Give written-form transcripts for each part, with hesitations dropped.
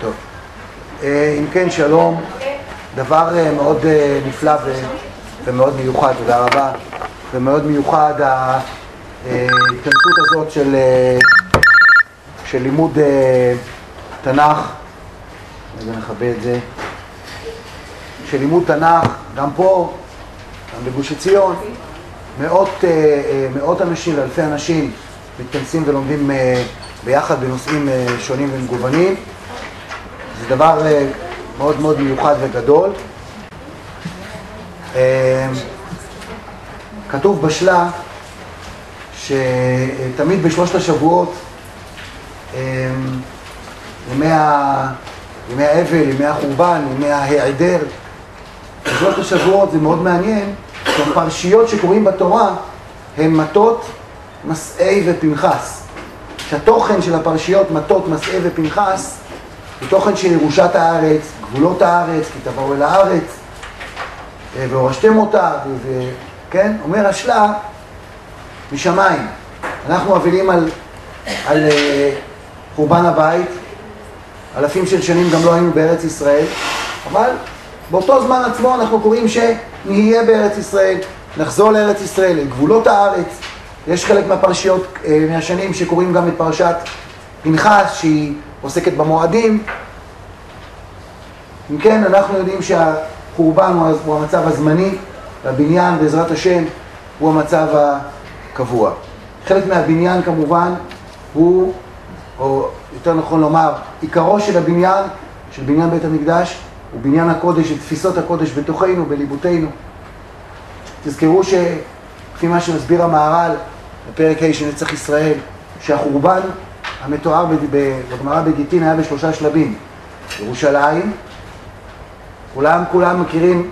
טוב. אם כן, שלום. דבר מאוד נפלא ומאוד מיוחד, תודה רבה. ומאוד מיוחד ההתכנסות הזאת של לימוד תנ"ך. רגע נכבה את זה. של לימוד תנ"ך, גם פה, גם בגוש עציון, מאות אנשים ואלפי אנשים מתכנסים ולומדים ביחד בנושאים שונים ומגוונים. זה דבר מאוד מאוד מיוחד וגדול. כתוב בשלה שתמיד בשלושת השבועות, ימי האבל, ימי החורבן, ימי ההיעדר, בשלושת השבועות זה מאוד מעניין, שהפרשיות שקוראים בתורה הן מטות, מסעי ופנחס. שהתוכן של הפרשיות מטות, מסעי ופנחס הוא תוכן של ירושת הארץ, גבולות הארץ, כי תבואו אל הארץ, והורשתם אותה, כן? אומר השלה משמיים. אנחנו אבלים על חורבן הבית, אלפים של שנים גם לא היינו בארץ ישראל, אבל באותו זמן עצמו אנחנו קוראים שנהיה בארץ ישראל, נחזור לארץ ישראל, לגבולות הארץ. יש חלק מהפרשיות מהשנים שקוראים גם את פרשת פנחס, שהיא עוסקת במועדים. אם כן, אנחנו יודעים שהחורבן הוא המצב הזמני, והבניין בעזרת השם הוא המצב הקבוע. חלק מהבניין כמובן הוא, או יותר נכון לומר, עיקרו של הבניין, של בניין בית המקדש, הוא בניין הקודש, את תפיסות הקודש בתוכנו, בליבותינו. תזכרו שכפי מה שמסביר המהר"ל בפרק ה' של נצח ישראל, שהחורבן המתואר בגמרא בגיטין היה בשלושה שלבים. ירושלים, כולם מכירים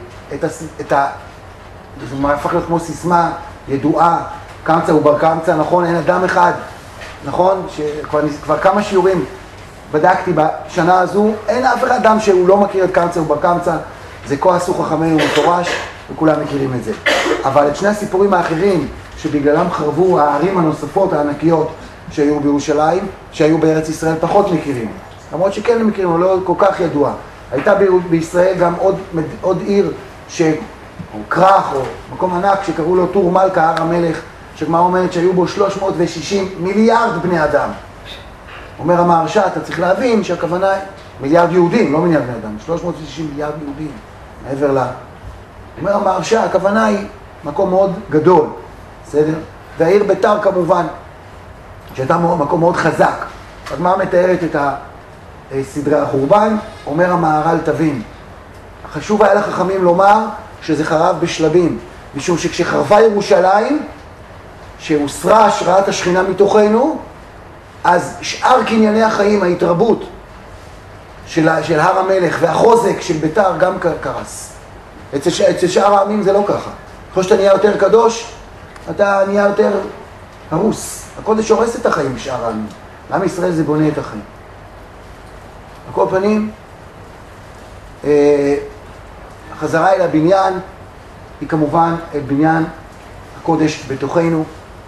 זה הפך להיות כמו סיסמה ידועה, קמצא ובר קמצא, נכון? אין אדם אחד, נכון? שכבר כמה שיעורים בדקתי בשנה הזו, אין אף אחד אדם שהוא לא מכיר את קמצא ובר קמצא, זה כה עשו חכמינו מפורש, וכולם מכירים את זה. אבל את שני הסיפורים האחרים, שבגללם חרבו הערים הנוספות הענקיות שהיו בירושלים, שהיו בארץ ישראל, פחות מכירים. למרות שכן הם מכירים, אבל לא כל כך ידוע. הייתה בישראל גם עוד עיר, או כרך, או מקום ענק, שקראו לו טור מלכה, הר המלך, שגמרא אומרת שהיו בו 360 מיליארד בני אדם. אומר המהרש"א, אתה צריך להבין שהכוונה היא מיליארד יהודים, לא מיליארד בני אדם, 360 מיליארד יהודים, מעבר לה. אומר המהרש"א, הכוונה היא מקום מאוד גדול, בסדר? והעיר ביתר כמובן, שהייתה מקום מאוד חזק. הגמרא מתארת את סדרי החורבן, אומר המהר"ל תבין. חשוב היה לחכמים לומר שזה חרב בשלבים, משום שכשחרבה ירושלים, שהוסרה השראת השכינה מתוכנו, אז שאר קנייני החיים, ההתרבות של הר המלך והחוזק של ביתר גם קרס. אצל שאר העמים זה לא ככה. ככל שאתה נהיה יותר קדוש, אתה נהיה יותר הרוס. הקודש הורס את החיים בשאר העמים. לעם ישראל זה בונה את החיים. על כל פנים, החזרה אל הבניין היא כמובן בניין הקודש בתוכנו.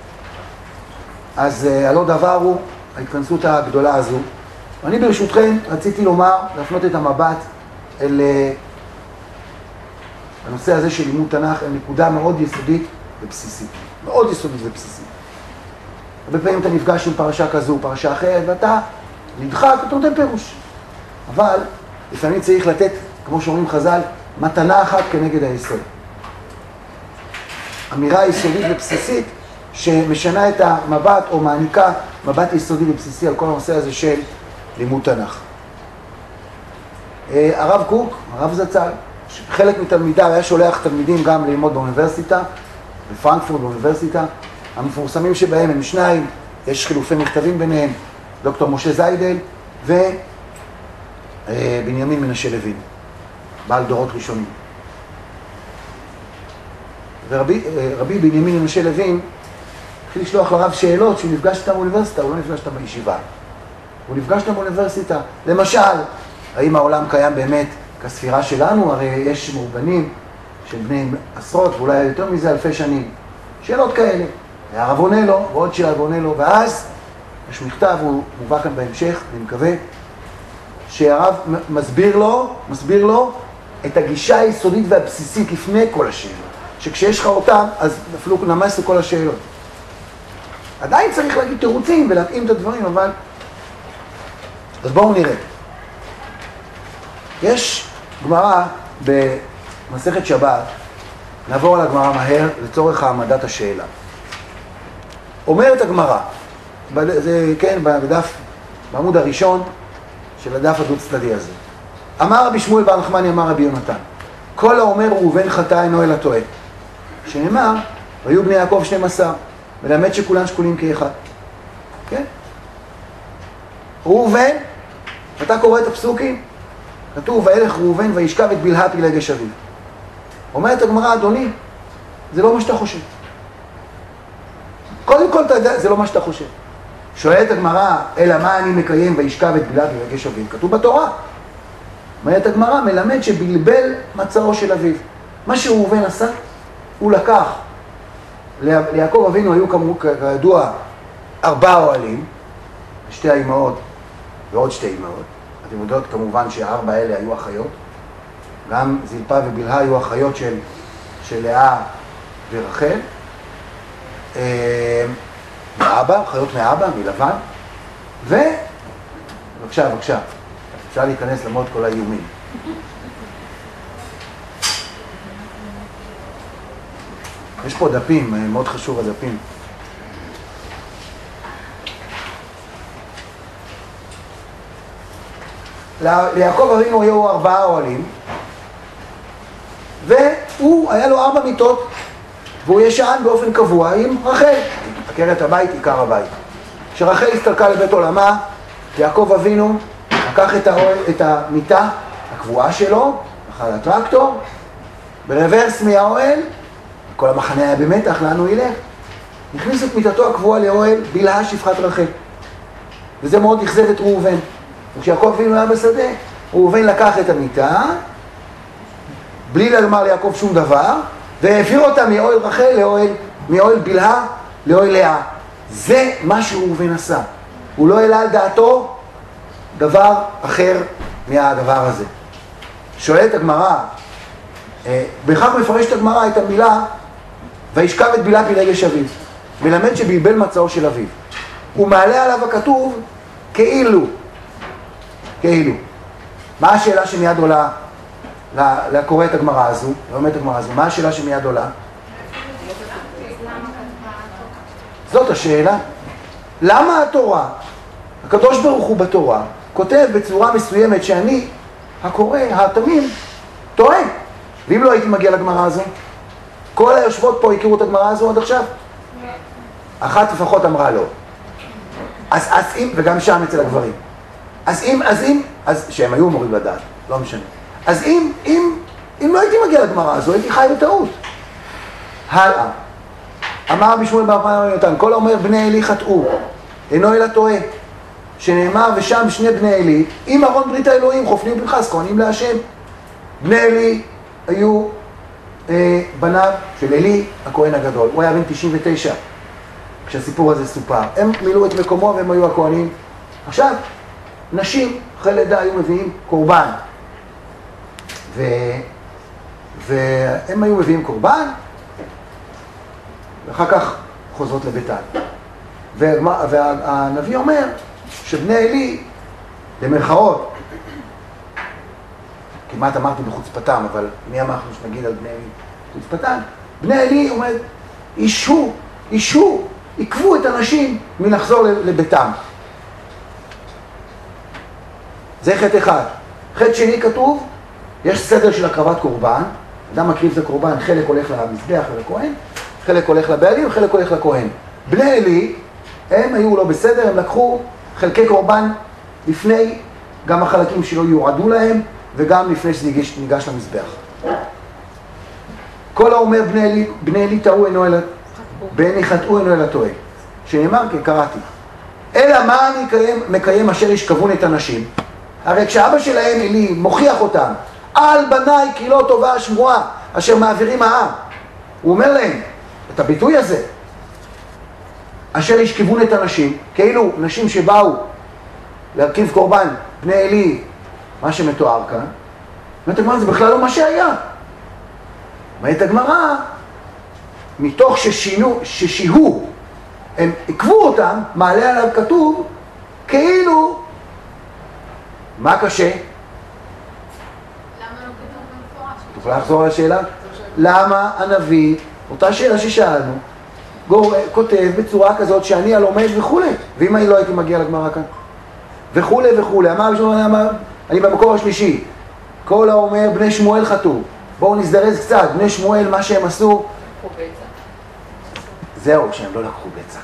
אז הלא דבר הוא ההתכנסות הגדולה הזו. ואני ברשותכם רציתי לומר, להפנות את המבט אל הנושא הזה של לימוד תנ"ך, אל נקודה מאוד יסודית ובסיסית. מאוד יסודית ובסיסית. הרבה פעמים אתה נפגש עם פרשה כזו, פרשה אחרת, ואתה נדחק, אתה נותן פירוש. אבל לפעמים צריך לתת, כמו שאומרים חז"ל, מתנה אחת כנגד היסוד. אמירה יסודית ובסיסית שמשנה את המבט או מעניקה מבט יסודי ובסיסי על כל הנושא הזה של לימוד תנ"ך. הרב קוק, הרב זצ"ל, חלק מתלמידיו היה שולח תלמידים גם ללמוד באוניברסיטה, בפרנקפורט באוניברסיטה. המפורסמים שבהם הם שניים, יש חילופי מכתבים ביניהם, דוקטור משה זיידל ובנימין מנשה לוין, בעל דורות ראשונים. ורבי בנימין מנשה לוין התחיל לשלוח לרב שאלות שהוא נפגש איתם באוניברסיטה, הוא לא נפגש איתם בישיבה. הוא נפגש איתם באוניברסיטה. למשל, האם העולם קיים באמת כספירה שלנו? הרי יש מאובנים של בני עשרות ואולי יותר מזה אלפי שנים. שאלות כאלה. הרב עונה לו, ועוד שהרב עונה לו, ואז יש מכתב, הוא מובא כאן בהמשך, אני מקווה, שהרב מסביר לו את הגישה היסודית והבסיסית לפני כל השאלות. שכשיש לך אותם, אז אפילו נמס לכל השאלות. עדיין צריך להגיד תירוצים ולהתאים את הדברים, אבל... אז בואו נראה. יש גמרא במסכת שבת, נעבור על הגמרא מהר לצורך העמדת השאלה. אומרת הגמרא, זה כן, בדף, בעמוד הראשון של הדף הדוד צדדי הזה. אמר רבי שמואל בר נחמני, אמר רבי יונתן, כל האומר ראובן חטא אינו אלא טועה. שנאמר, והיו בני יעקב 12, מלמד שכולן שקולים כאחד. כן? ראובן, אתה קורא את הפסוקים, כתוב, וילך ראובן וישכב את בלהה פילגש אביו. אומרת הגמרא, אדוני, זה לא מה שאתה חושב. קודם כל אתה יודע, זה לא מה שאתה חושב. שואלת הגמרא, אלא מה אני מקיים וישכב את בלהה פילגש אביו? כתוב בתורה. אומרת הגמרא, מלמד שבלבל מצאו של אביו. מה שראובן עשה, הוא לקח, ליעקב אבינו היו כידוע 4 אוהלים, 2 האימהות ועוד 2 אימהות. אתם יודעות כמובן שה4 האלה היו אחיות, גם זלפה ובלהה היו אחיות של לאה ורחל, מאבא, אחיות מאבא, מלבן, בבקשה, אפשר להיכנס למרות כל האיומים. יש פה דפים, מאוד חשוב הדפים. ליעקב אבינו היו 4 אוהלים, והוא, היה לו 4 מיטות, והוא ישן באופן קבוע עם רחל, עקרת הבית, עיקר הבית. כשרחל הסתלקה לבית עולמה, יעקב אבינו לקח את המיטה הקבועה שלו, אחר הטרקטור, ברוורס מהאוהל, כל המחנה היה במתח, לאן הוא ילך? הכניס את מיטתו הקבועה לאוהל, בלהה שפחת רחל. וזה מאוד אכזב את ראובן. וכשיעקב אבינו היה בשדה, ראובן לקח את המיטה, בלי לומר ליעקב שום דבר, והעביר אותה מאוהל רחל מאוהל בלהה לאוהל לאה. זה מה שראובן עשה. הוא לא העלה על דעתו דבר אחר מהדבר הזה. שואלת הגמרא, בכך מפרשת הגמרא את המילה וישכב את בלהה פילגש אביו, מלמד שבלבל מצאו של אביו. הוא מעלה עליו הכתוב כאילו. מה השאלה שמיד עולה לקורא את הגמרא הזו, לומד את הגמרא הזו? מה השאלה שמיד עולה? זאת השאלה. למה התורה, הקדוש ברוך הוא בתורה, כותב בצורה מסוימת שאני, הקורא, התמים, טועה? ואם לא הייתי מגיע לגמרא הזו, כל היושבות פה הכירו את הגמרא הזו עד עכשיו? אחת לפחות אמרה לא. אז אם, וגם שם אצל הגברים. אז שהם היו אמורים לדעת, לא משנה. אז אם לא הייתי מגיע לגמרא הזו, הייתי חי בטעות. הלאה. אמר רבי שמואל בר יונתן, כל האומר בני אלי חטאו, אינו אלא טועה. שנאמר ושם 2 בני אלי, עם ארון ברית האלוהים, חופני ופנחס, כהנים להשם. בני אלי היו בניו של אלי, הכהן הגדול. הוא היה בן 99, כשהסיפור הזה סופר. הם מילאו את מקומו והם היו הכהנים. עכשיו, נשים אחרי לידה היו מביאים קורבן. והם היו מביאים קורבן, ואחר כך חוזרות לביתן. והנביא אומר שבני אלי, במרכאות, כמעט אמרתי בחוצפתם, אבל מי אמרנו שנגיד על בני אלי בחוצפתם? בני אלי אומר, עיכבו את הנשים מלחזור לביתם. זה חטא אחד. חטא שני כתוב, יש סדר של הקרבת קורבן, אדם מקריב את הקורבן, חלק הולך למזבח ולכהן, חלק הולך לבעלים, חלק הולך לכהן. בני אלי, הם היו לא בסדר, הם לקחו חלקי קורבן לפני, גם החלקים שלא יועדו להם, וגם לפני שניגש למזבח. כל האומר בני אלי טעו אינו אלא, בני חטאו אינו אלא טועה. שנאמר, כי קראתי. אלא מה אני מקיים אשר ישכבון את הנשים? הרי כשאבא שלהם אלי מוכיח אותם, על בניי כי לא טובה השמועה, אשר מעבירים העם. הוא אומר להם, את הביטוי הזה, אשר ישכבון את הנשים, כאילו נשים שבאו להרכיב קורבן, בני אלי מה שמתואר כאן. אומרת הגמרא, זה בכלל לא מה שהיה. אומרת הגמרא, מתוך ששיהו, הם עקבו אותם, מעלה עליו כתוב, כאילו, מה קשה? למה לא כתוב במפורש? תוכל לחזור על השאלה? למה הנביא, אותה שאלה ששאלנו, כותב בצורה כזאת שאני הלומד וכולי, ואם אני לא הייתי מגיע לגמרא כאן? וכולי וכולי, אמר, אני במקור השלישי, כל האומר בני שמואל חטאו, בואו נזדרז קצת, בני שמואל מה שהם עשו, זהו, שהם לא לקחו ביצה.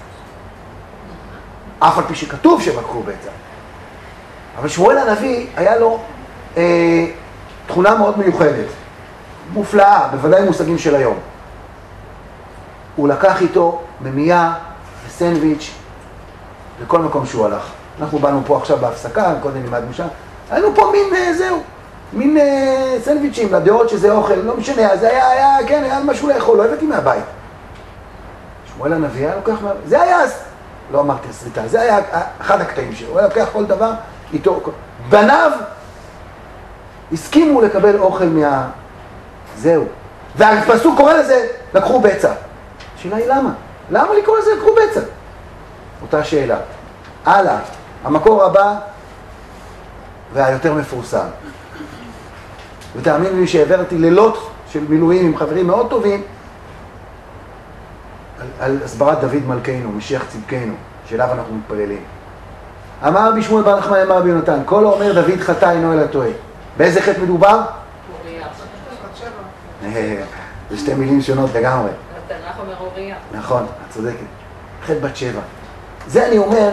אף על פי שכתוב שהם לקחו ביצה. אבל שמואל הנביא היה לו תכונה מאוד מיוחדת, מופלאה, בוודאי מושגים של היום. הוא לקח איתו ממייה וסנדוויץ' לכל מקום שהוא הלך. אנחנו באנו פה עכשיו בהפסקה, קודם לימדנו שם, היינו פה מין סנדוויצ'ים לדעות שזה אוכל, לא משנה, אז היה משהו לאכול, לא הבאתי מהבית. שמואל הנביא היה לוקח, זה היה, לא אמרתי הסריטה, זה היה אחד הקטעים שלו, הוא היה לוקח כל דבר איתו, בניו הסכימו לקבל אוכל זהו. והפסוק קורא לזה, לקחו בצע. השאלה היא למה? למה לקרוא לזה לקחו בצע? אותה שאלה. הלאה, המקור הבא והיותר מפורסם. ותאמין לי שהעברתי לילות של מילואים עם חברים מאוד טובים על הסברת דוד מלכנו, משיח צדקנו, שאליו אנחנו מתפללים. אמר רבי שמואל בר נחמני אמר רבי יונתן, כל האומר דוד חטא אינו אלא טועה. באיזה חטא מדובר? זה שתי מילים שונות לגמרי. התנ"ך אומר אוריה. נכון, את צודקת. חטא בת שבע. זה אני אומר,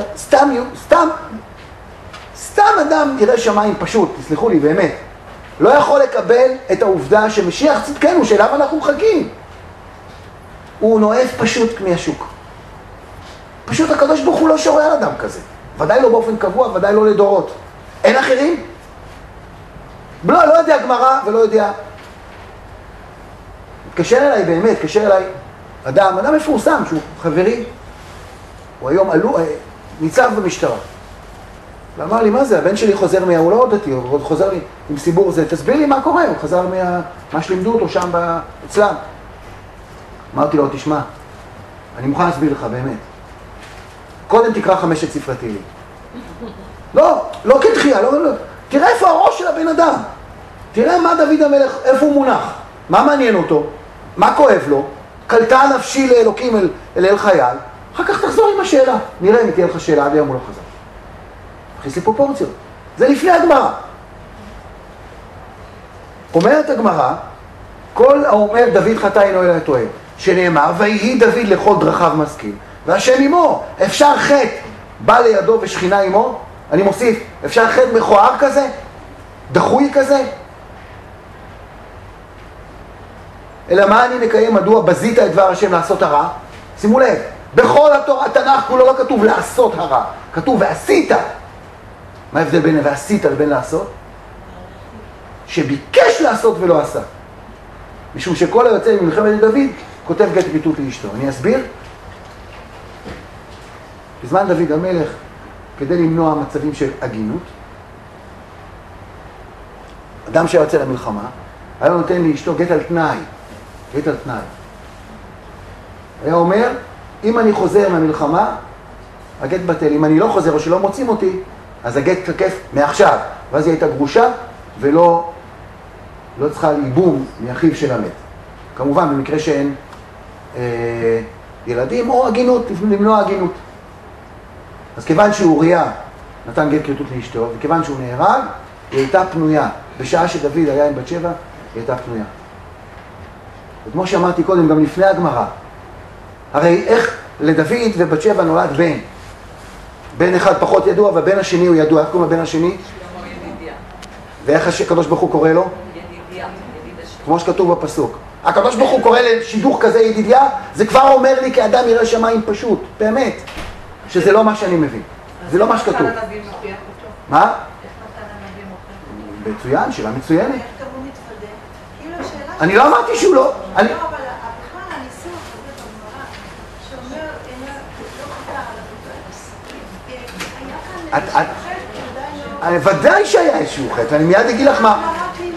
סתם אדם ירא שמיים פשוט, תסלחו לי באמת, לא יכול לקבל את העובדה שמשיח צדקנו, שאליו אנחנו מחכים. הוא נואף פשוט מהשוק. פשוט הקדוש ברוך הוא לא שורה על אדם כזה. ודאי לא באופן קבוע, ודאי לא לדורות. אין אחרים? לא יודע גמרא ולא יודע. התקשר אליי באמת, התקשר אליי אדם מפורסם שהוא חברי. הוא היום ניצב במשטרה. ואמר לי, מה זה? הבן שלי חוזר הוא לא דתי, הוא חוזר לי עם סיבור זה, תסביר לי מה קורה, הוא חזר מה שלימדו אותו שם אצלם. אמרתי לו, תשמע, אני מוכן להסביר לך באמת. קודם תקרא 5 ספרי תהילים. לא כתחייה, לא. תראה איפה הראש של הבן אדם. תראה מה דוד המלך, איפה הוא מונח. מה מעניין אותו? מה כואב לו? קלטה נפשי לאלוקים אל חייל. אחר כך תחזור עם השאלה. נראה אם תהיה לך שאלה, עד היום הוא לא חזר. תכניס לי פרופורציות. זה לפני הגמרא. אומרת הגמרא, כל האומר דוד חטא אינו אלא טועה, שנאמר, ויהי דוד לכל דרכיו משכיל, והשם עמו. אפשר חטא בא לידו ושכינה עמו? אני מוסיף, אפשר חטא מכוער כזה? דחוי כזה? אלא מה אני מקיים? מדוע בזית את דבר השם לעשות הרע? שימו לב, בכל התנ"ך כולו לא כתוב לעשות הרע, כתוב ועשית. מה ההבדל בין ועשית לבין לעשות? שביקש לעשות ולא עשה. משום שכל היוצא ממלחמת דוד כותב גט כריתות לאשתו. אני אסביר? בזמן דוד המלך, כדי למנוע מצבים של הגינות, אדם שיוצא למלחמה, היה נותן לאשתו גט על תנאי. גט על תנאי. היה אומר, אם אני חוזר מהמלחמה, הגט בטל. אם אני לא חוזר או שלא מוצאים אותי, אז הגט תקף מעכשיו. ואז היא הייתה גרושה ולא צריכה ליבום מאחיו של המת. כמובן, במקרה שאין ילדים או הגינות, למנוע הגינות. אז כיוון שאוריה נתן גט כריתות לאשתו, וכיוון שהוא נהרג, היא הייתה פנויה. בשעה שדוד היה עם בת שבע, היא הייתה פנויה. וכמו שאמרתי קודם, גם לפני הגמרא, הרי איך לדוד ובת שבע נולד בן? בן אחד פחות ידוע, והבן השני הוא ידוע. איך קוראים לבן השני? שלמה ידידיה. ואיך הקדוש ברוך הוא קורא לו? ידידיה, ידיד השם. כמו שכתוב בפסוק. הקדוש ברוך הוא קורא לשידוך כזה ידידיה, זה כבר אומר לי כאדם ירא שמיים פשוט, באמת, שזה לא מה שאני מבין. זה לא מה שכתוב. איך נתן הנביא מוכיח אותו? מה? איך נתן הנביא מוכיח אותו? מצוין, שאלה מצוינת. איך גם הוא מתוודה? כאילו השאלה אני לא אמרתי שהוא לא. לא, אבל בכלל הניסוח הזה בגמרא, שאומר, לא חטא על עבודה, היה כאן את- שחט, עדיין ודאי שהיה איזשהו חטא, ואני מיד אגיד לך מה.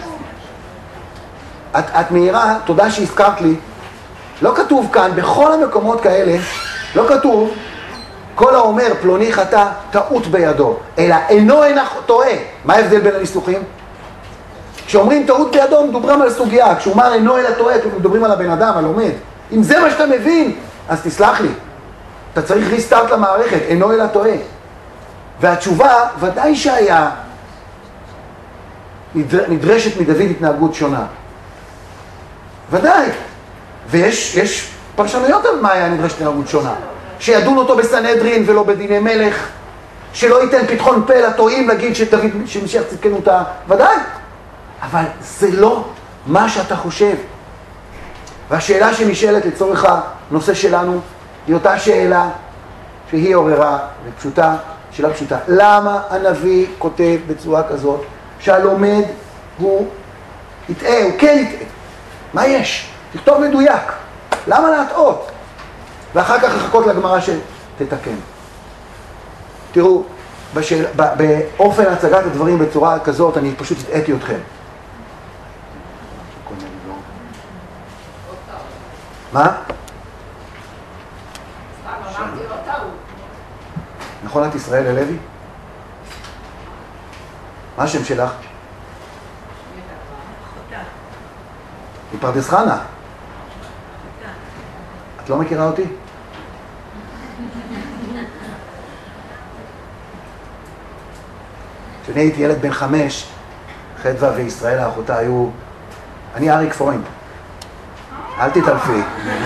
את מהירה, תודה שהזכרת לי, לא כתוב כאן, בכל המקומות כאלה, לא כתוב, כל האומר פלוני חטא, טעות בידו, אלא אינו טועה. מה ההבדל בין הניסוחים? כשאומרים טעות בידו, מדברים על סוגיה, כשאומר אינו אלא טועה, מדברים על הבן אדם, הלומד. אם זה מה שאתה מבין, אז תסלח לי. אתה צריך ריסטארט למערכת, אינו אלא טועה. והתשובה, ודאי שהיה נדרשת מדוד התנהגות שונה. ודאי. ויש פרשנויות על מה היה נדרשת התנהגות שונה. שידון אותו בסנהדרין ולא בדיני מלך, שלא ייתן פתחון פה לטועים להגיד שמשיח צדקנו אותה. ודאי. אבל זה לא מה שאתה חושב. והשאלה שנשאלת לצורך הנושא שלנו היא אותה שאלה שהיא עוררה ופשוטה, שאלה פשוטה. למה הנביא כותב בצורה כזאת שהלומד הוא יטעה, הוא כן יטעה? מה יש? תכתוב מדויק. למה להטעות? ואחר כך לחכות לגמרא שתתקן. תראו, באופן הצגת הדברים בצורה כזאת אני פשוט הטעיתי אתכם. מה? נכון את ישראל הלוי? מה השם שלך? מפרדס חנה. את לא מכירה אותי? כשאני הייתי ילד בן 5, חדווה וישראל האחותה היו... אני אריק פרוינד. אל תתעלפי.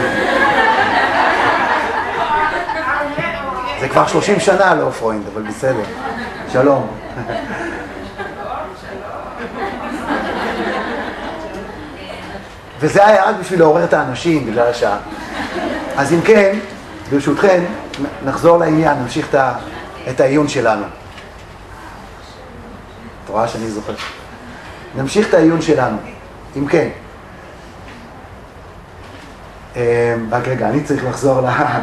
זה כבר 30 שנה לא פרוינד, אבל בסדר. שלום. וזה היה רק בשביל לעורר את האנשים בגלל השעה. אז אם כן, ברשותכם, נחזור לעניין, נמשיך את העיון שלנו. את רואה שאני זוכר. נמשיך את העיון שלנו. אם כן. רק רגע, אני צריך לחזור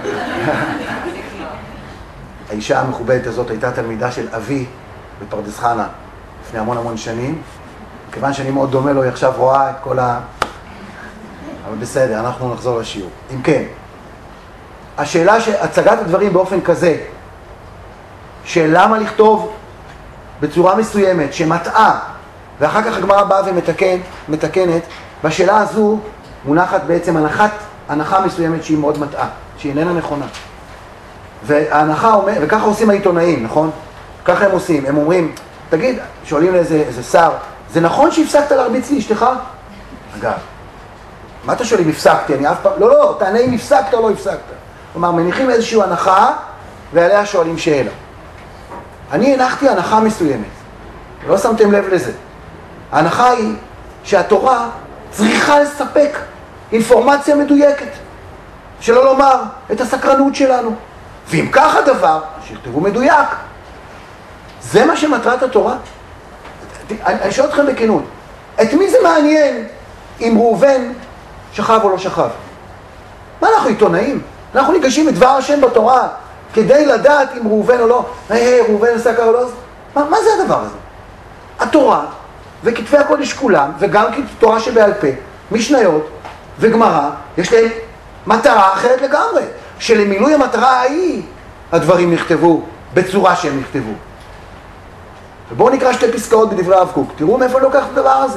האישה המכובדת הזאת הייתה תלמידה של אבי בפרדס חנה לפני המון שנים. כיוון שאני מאוד דומה לו, היא עכשיו רואה את כל אבל בסדר, אנחנו נחזור לשיעור. אם כן, השאלה שהצגת הדברים באופן כזה, של למה לכתוב בצורה מסוימת שמטעה, ואחר כך הגמרא באה ומתקנת, בשאלה הזו מונחת בעצם הנחה מסוימת שהיא מאוד מטעה, שהיא איננה נכונה. וההנחה אומר, וככה עושים העיתונאים, נכון? ככה הם עושים, הם אומרים, תגיד, שואלים לאיזה שר, זה נכון שהפסקת להרביץ לאשתך? אגב, מה אתה שואל אם הפסקתי? אני אף פעם... לא, תענה אם הפסקת או לא הפסקת. כלומר, מניחים איזושהי הנחה, ועליה שואלים שאלה. אני הנחתי הנחה מסוימת, לא שמתם לב לזה. ההנחה היא שהתורה צריכה לספק אינפורמציה מדויקת, שלא לומר את הסקרנות שלנו. ואם כך הדבר, שיכתבו מדויק. זה מה שמטרת התורה. אני שואל אתכם בכנות, את מי זה מעניין אם ראובן שכב או לא שכב? מה אנחנו עיתונאים? אנחנו ניגשים את דבר השם בתורה כדי לדעת אם ראובן או לא. ראובן עשה ככה או לא? מה זה הדבר הזה? התורה וכתבי הקודש כולם, וגם תורה שבעל פה, משניות וגמרא, יש להם מטרה אחרת לגמרי, שלמילוי המטרה ההיא הדברים נכתבו בצורה שהם נכתבו. ובואו נקרא שתי פסקאות בדברי הרב קוק. תראו מאיפה לוקח את הדבר הזה.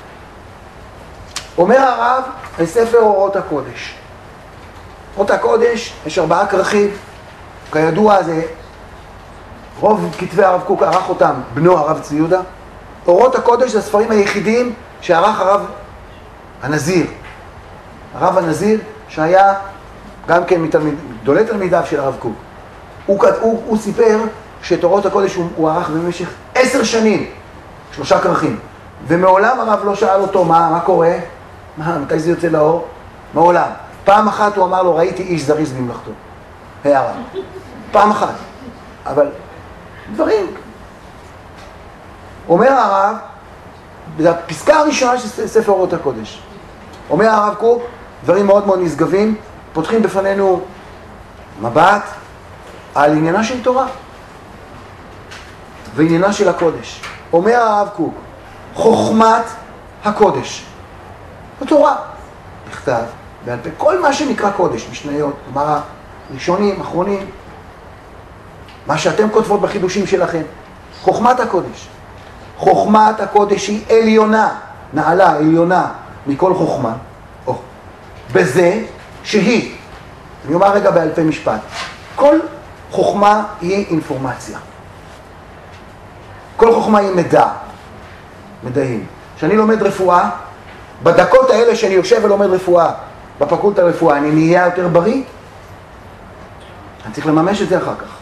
אומר הרב בספר אורות הקודש. אורות הקודש, יש 4 כרכים. כידוע זה, רוב כתבי הרב קוק ערך אותם בנו הרב צבי יהודה. אורות הקודש זה הספרים היחידים שערך הרב הנזיר. הרב הנזיר שהיה גם כן גדולי תלמידיו של הרב קוק. הוא סיפר שאת אורות הקודש הוא ערך במשך 10 שנים, 3 כרכים. ומעולם הרב לא שאל אותו מה קורה, מתי זה יוצא לאור? מעולם. פעם אחת הוא אמר לו, ראיתי איש זריז במלאכתו. הערה. פעם אחת. אבל דברים. אומר הרב, בפסקה הראשונה של ספר אורות הקודש, אומר הרב קוק, דברים מאוד מאוד נשגבים, פותחים בפנינו מבט על עניינה של תורה. ועניינה של הקודש. אומר הרב קוק, חוכמת הקודש. בתורה, בכתב, בעל פה, כל מה שנקרא קודש, משניות, כלומר, ראשונים, אחרונים, מה שאתם כותבות בחידושים שלכם, חוכמת הקודש. חוכמת הקודש היא עליונה, נעלה, עליונה, מכל חוכמה, בזה שהיא, אני אומר רגע בעל פה משפט, כל חוכמה היא אינפורמציה. כל חוכמה היא מדעים. כשאני לומד רפואה, בדקות האלה שאני יושב ולומד רפואה, בפקולטה לרפואה, אני נהיה יותר בריא? אני צריך לממש את זה אחר כך.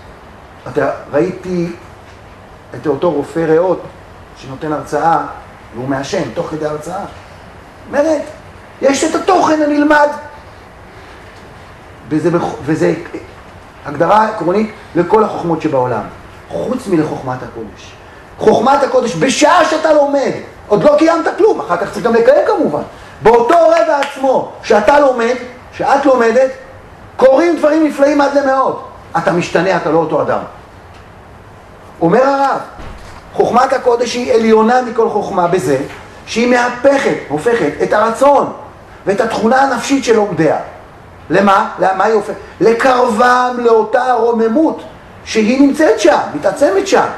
ראיתי את אותו רופא ריאות שנותן הרצאה, והוא מעשן תוך כדי הרצאה. אומרת, יש את התוכן הנלמד. וזה הגדרה עקרונית לכל החוכמות שבעולם, חוץ מלחוכמת הקודש. חוכמת הקודש, בשעה שאתה לומד, עוד לא קיימת כלום, אחר כך צריך גם לקיים כמובן. באותו רגע עצמו, שאתה לומד, שאת לומדת, קורים דברים נפלאים עד למאות. אתה משתנה, אתה לא אותו אדם. אומר הרב, חוכמת הקודש היא עליונה מכל חוכמה בזה, שהיא הופכת את הרצון ואת התכונה הנפשית של לומדיה. למה? למה היא הופכת? לקרבם לאותה רוממות שהיא נמצאת שם, מתעצמת שם.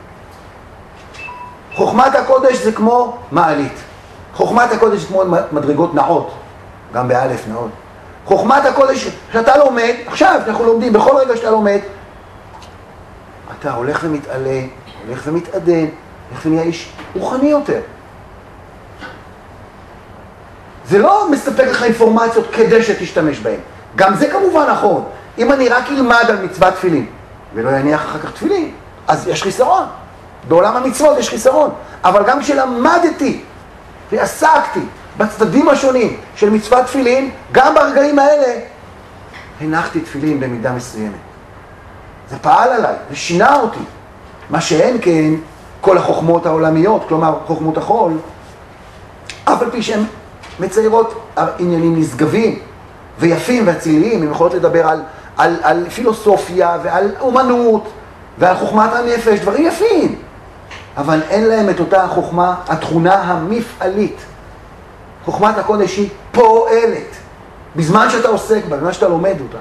חוכמת הקודש זה כמו מעלית. חוכמת הקודש זה כמו מדרגות נעות, גם באלף נעות. חוכמת הקודש, שאתה לומד, עכשיו אנחנו לומדים, בכל רגע שאתה לומד, אתה הולך ומתעלה, הולך ומתעדן, הולך ונהיה איש רוחני יותר. זה לא מספק לך אינפורמציות כדי שתשתמש בהן. גם זה כמובן נכון. אם אני רק אלמד על מצוות תפילין, ולא יניח אחר כך תפילין, אז יש חיסרון. בעולם המצוות יש חיסרון. אבל גם כשלמדתי ועסקתי בצדדים השונים של מצוות תפילין, גם ברגעים האלה הנחתי תפילין במידה מסוימת. זה פעל עליי, זה שינה אותי. מה שאין כן, כל החוכמות העולמיות, כלומר חוכמות החול, אף על פי שהן מציירות עניינים נשגבים ויפים והציליים, הן יכולות לדבר על פילוסופיה ועל אומנות ועל חוכמת הנפש, דברים יפים. אבל אין להם את אותה חוכמה, התכונה המפעלית. חוכמת הקודש היא פועלת, בזמן שאתה עוסק בה, בזמן שאתה לומד אותה.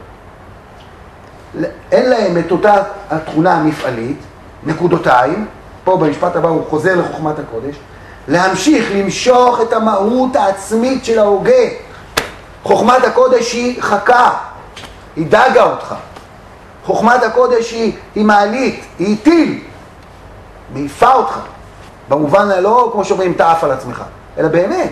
אין להם את אותה התכונה המפעלית, נקודותיים, פה במשפט הבא הוא חוזר לחוכמת הקודש, להמשיך למשוך את המהות העצמית של ההוגה. חוכמת הקודש היא חכה, היא דגה אותך. חוכמת הקודש היא מעלית, היא טיל, מעיפה אותך. במובן לא כמו שאומרים תעף על עצמך, אלא באמת.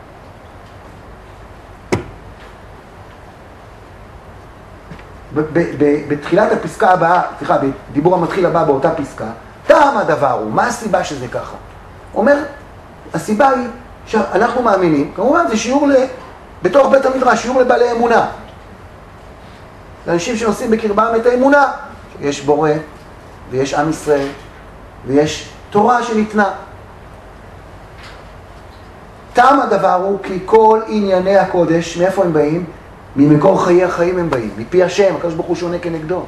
בתחילת הפסקה הבאה, בדיבור המתחיל הבא באותה פסקה, טעם הדבר הוא, מה הסיבה שזה ככה? אומר, הסיבה היא שאנחנו מאמינים, כמובן זה שיעור בתוך בית המדרש, שיעור לבעלי אמונה. לאנשים שנושאים בקרבם את האמונה, יש בורא ויש עם ישראל ויש תורה שניתנה. טעם הדבר הוא כי כל ענייני הקודש, מאיפה הם באים? ממקור חיי החיים הם באים, מפי השם, הקדוש ברוך הוא שונה כנגדו.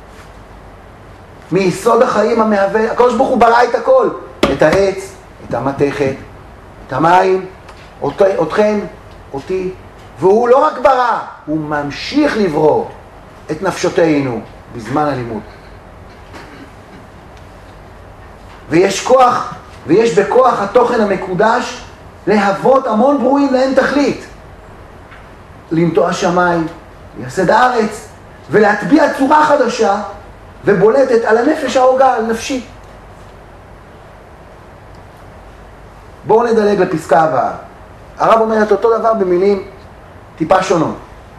מיסוד החיים המהווה, הקדוש ברוך הוא ברא את הכל, את העץ, את המתכת, את המים, אתכם, אותי, והוא לא רק ברא, הוא ממשיך לברוא את נפשותינו בזמן הלימוד. ויש כוח, ויש בכוח התוכן המקודש להוות המון ברואים לאין תכלית. לנטוע שמיים, לייסד הארץ, ולהטביע צורה חדשה ובולטת על הנפש ההוגה, על נפשי. בואו נדלג לפסקה הבאה. הרב אומר את אותו דבר במילים טיפה שונות.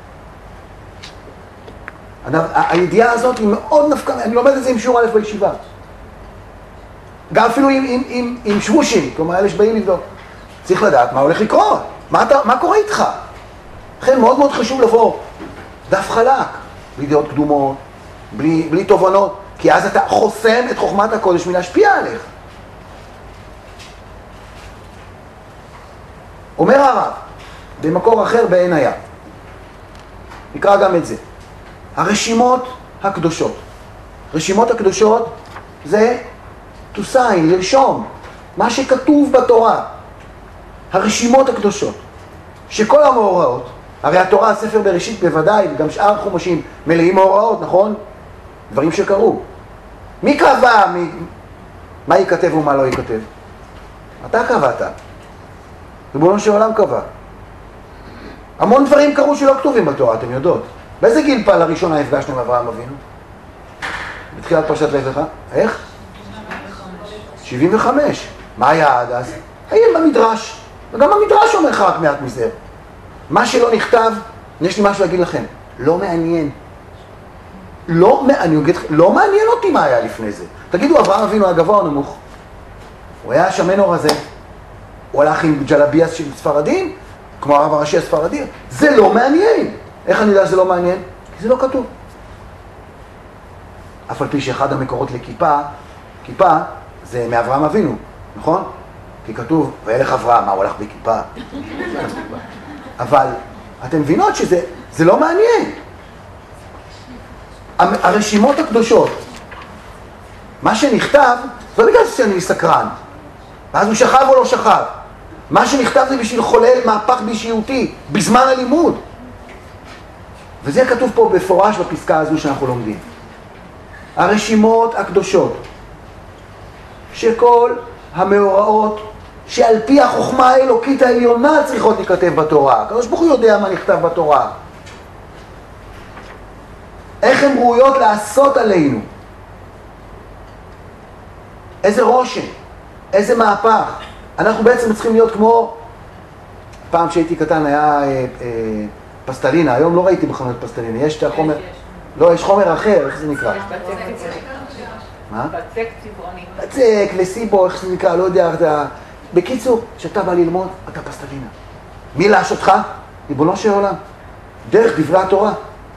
הידיעה הזאת היא מאוד נפקה, אני לומד את זה עם שיעור א' בישיבה. גם אפילו עם שבושים, כלומר אלה שבאים לבדוק. צריך לדעת מה הולך לקרות, מה קורה איתך. לכן מאוד מאוד חשוב לבוא דף חלק, בלי דעות קדומות, בלי תובנות, כי אז אתה חוסם את חוכמת הקודש מלהשפיע עליך. אומר הרב, במקור אחר בעין היה, נקרא גם את זה, הרשימות הקדושות. רשימות הקדושות זה to sign, לרשום, מה שכתוב בתורה, הרשימות הקדושות, שכל המאורעות, הרי התורה, ספר בראשית בוודאי, וגם שאר חומשים מלאים מאורעות, נכון? דברים שקרו. מי קבע מה ייכתב ומה לא ייכתב? אתה קבעת. ריבונו של עולם קבע. המון דברים קרו שלא כתובים בתורה, אתם יודעות. באיזה גיל פעם לראשונה הפגשנו עם אברהם אבינו? בתחילת פרשת לך לך? איך? 75. מה היה עד אז? היה במדרש. וגם המדרש אומר לך רק מעט מזה. מה שלא נכתב, יש לי משהו להגיד לכם. לא מעניין. לא מעניין אותי מה היה לפני זה. תגידו, אברהם אבינו היה גבוה או נמוך? הוא היה שמן או רזה? הוא הלך עם ג'לביאס של ספרדים? כמו הרב הראשי הספרדי? זה לא מעניין. איך אני יודע שזה לא מעניין? כי זה לא כתוב. אף על פי שאחד המקורות כיפה זה מאברהם אבינו, נכון? כי כתוב, וילך אברהם, מה הוא הלך בכיפה? אבל אתם מבינות שזה לא מעניין. הרשימות הקדושות, מה שנכתב, לא בגלל שאני סקרן, ואז הוא שכב או לא שכב. מה שנכתב זה בשביל חולל מהפך באישיותי, בזמן הלימוד. וזה כתוב פה בפורש בפסקה הזו שאנחנו לומדים. הרשימות הקדושות, שכל המאורעות שעל פי החוכמה האלוקית העליונה צריכות להיכתב בתורה. הקדוש ברוך הוא יודע מה נכתב בתורה. איך הן ראויות לעשות עלינו. איזה רושם, איזה מהפך. אנחנו בעצם צריכים להיות כמו, פעם שהייתי קטן היה פסטלינה, היום לא ראיתי בחנות פסטלינה, יש את החומר, לא, יש חומר אחר, איך זה נקרא? מה? בצק צבעוני. בצק, לסיבו, איך זה נקרא, לא יודע, בקיצור, כשאתה בא ללמוד, אתה פסטלינה. מי לעש אותך? ריבונו של עולם. דרך דברי התורה.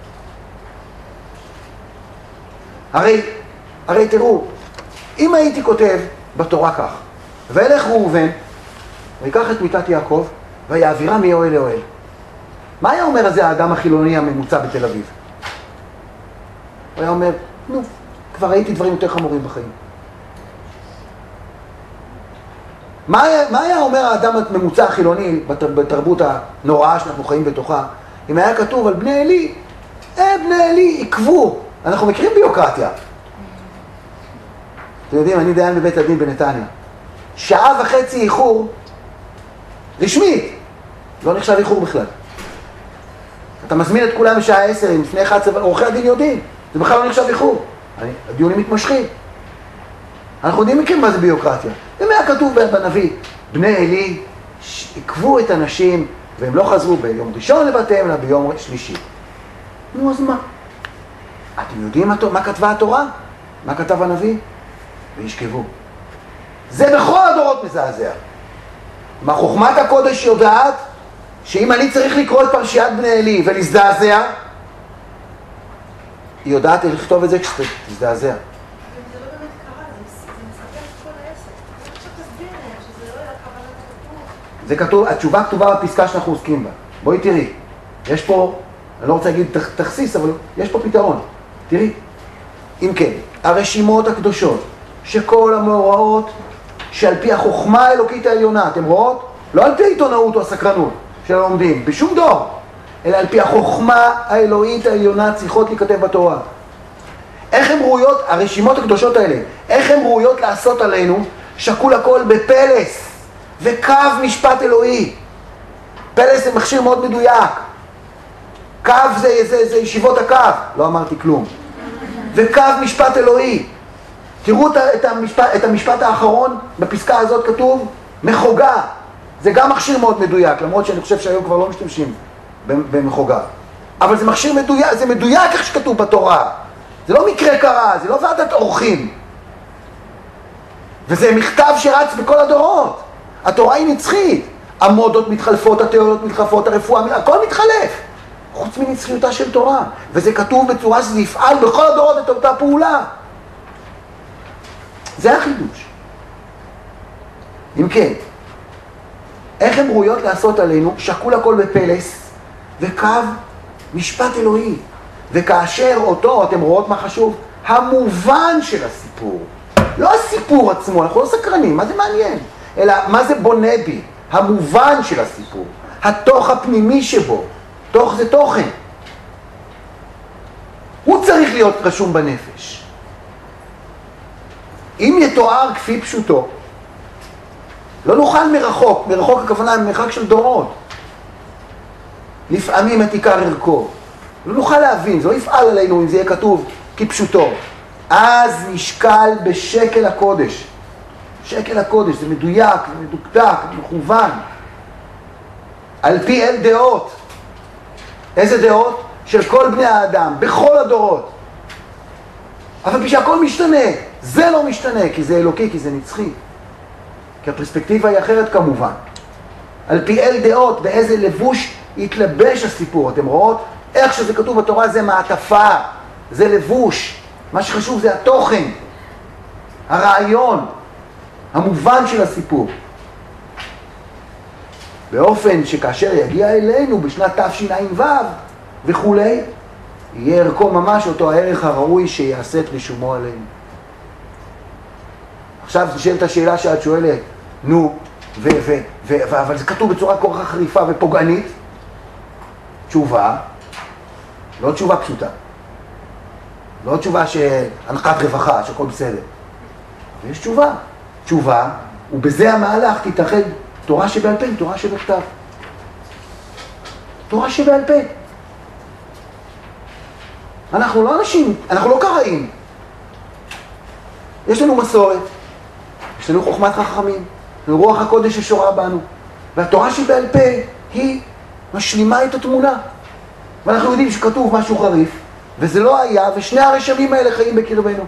הרי תראו, אם הייתי כותב בתורה כך, וילך ראובן, ויקח את מיטת יעקב, ויעבירה מאוהל לאוהל. מה היה אומר הזה האדם החילוני הממוצע בתל אביב? הוא היה אומר, נו, כבר ראיתי דברים יותר חמורים בחיים. מה היה אומר האדם הממוצע החילוני בתרבות הנוראה שאנחנו חיים בתוכה, אם היה כתוב על בני אלי, בני אלי עקבו. אנחנו מכירים ביוקרטיה. אתם יודעים, אני דיין בבית הדין בנתניה. 1.5 שעה איחור, רשמית, לא נחשב איחור בכלל. אתה מזמין את כולם בשעה 10, לפני 11, עורכי הדין יודעים, זה בכלל לא נחשב איחור. הדיונים מתמשכים. אנחנו יודעים מכם מה זה ביוקרטיה. אם היה כתוב בנביא, בני אלי עקבו את הנשים, והם לא חזרו ביום ראשון לבתיהם, אלא ביום שלישי. נו, אז מה? אתם יודעים מה כתבה התורה? מה כתב הנביא? וישכבו. זה בכל הדורות מזעזע. מה חוכמת הקודש יודעת שאם אני צריך לקרוא את פרשיית בני אלי ולהזדעזע, היא יודעת לכתוב את זה כשתזדעזע. זה לא באמת קרה, זה מספר את כל העסק. אני עכשיו תסביר להם שזה לא היה כוונת הכתוב. זה כתוב, התשובה כתובה בפסקה שאנחנו עוסקים בה. בואי תראי, יש פה, אני לא רוצה להגיד תכסיס, אבל יש פה פתרון. תראי, אם כן, הרשימות הקדושות, שכל המאורעות שעל פי החוכמה האלוקית העליונה, אתם רואות? לא על פי העיתונאות או הסקרנות של הלומדים, בשום דור, אלא על פי החוכמה האלוהית העליונה צריכות להיכתב בתורה. איך הן ראויות, הרשימות הקדושות האלה, איך הן ראויות לעשות עלינו, שקול הכל בפלס וקו משפט אלוהי. פלס זה מכשיר מאוד מדויק. קו זה ישיבות הקו, לא אמרתי כלום. וקו משפט אלוהי. תראו את המשפט האחרון, בפסקה הזאת כתוב, מחוגה. זה גם מכשיר מאוד מדויק, למרות שאני חושב שהיום כבר לא משתמשים במחוגה. אבל זה מכשיר מדויק, זה מדויק איך שכתוב בתורה. זה לא מקרה קרה, זה לא ועדת אורחים. וזה מכתב שרץ בכל הדורות. התורה היא נצחית. המודות מתחלפות, התיאוריות מתחלפות, הרפואה, הכל מתחלף. חוץ מנצחיותה של תורה. וזה כתוב בצורה שזה יפעל בכל הדורות את אותה פעולה. זה החידוש. אם כן, איך הן ראויות לעשות עלינו? שקול הכל בפלס וקו משפט אלוהי. וכאשר אותו, אתם רואות מה חשוב? המובן של הסיפור. לא הסיפור עצמו, אנחנו לא סקרנים, מה זה מעניין? אלא מה זה בונה בי, המובן של הסיפור, התוך הפנימי שבו, תוך זה תוכן. הוא צריך להיות רשום בנפש. אם יתואר כפי פשוטו, לא נוכל מרחוק, מרחוק הכוונה מרחק של דורות. לפעמים את עיקר ערכו. לא נוכל להבין, זה לא יפעל עלינו אם זה יהיה כתוב כפשוטו. אז נשקל בשקל הקודש. שקל הקודש, זה מדויק, מדוקדק, מכוון. על פי אל דעות. איזה דעות? של כל בני האדם, בכל הדורות. אבל כשהכל משתנה, זה לא משתנה, כי זה אלוקי, כי זה נצחי. כי הפרספקטיבה היא אחרת כמובן. על פי אל דעות, באיזה לבוש יתלבש הסיפור. אתם רואות? איך שזה כתוב בתורה זה מעטפה, זה לבוש. מה שחשוב זה התוכן, הרעיון, המובן של הסיפור. באופן שכאשר יגיע אלינו בשנת תשע"ו וכולי, יהיה ערכו ממש אותו הערך הראוי שיעשה את רישומו עלינו. עכשיו נשאלת השאלה שאת שואלת, נו, אבל זה כתוב בצורה כל כך חריפה ופוגענית. תשובה, לא תשובה פשוטה. לא תשובה שהנחת רווחה, שהכל בסדר. ויש תשובה. תשובה, ובזה המהלך תתאחד תורה שבעל פה עם תורה שבכתב. תורה שבעל פה. אנחנו לא אנשים, אנחנו לא קראים. יש לנו מסורת, יש לנו חוכמת חכמים, ורוח הקודש ששורה בנו. והתורה שבעל פה היא משלימה את התמונה. ואנחנו יודעים שכתוב משהו חריף, וזה לא היה, ושני הרשמים האלה חיים בקרבנו.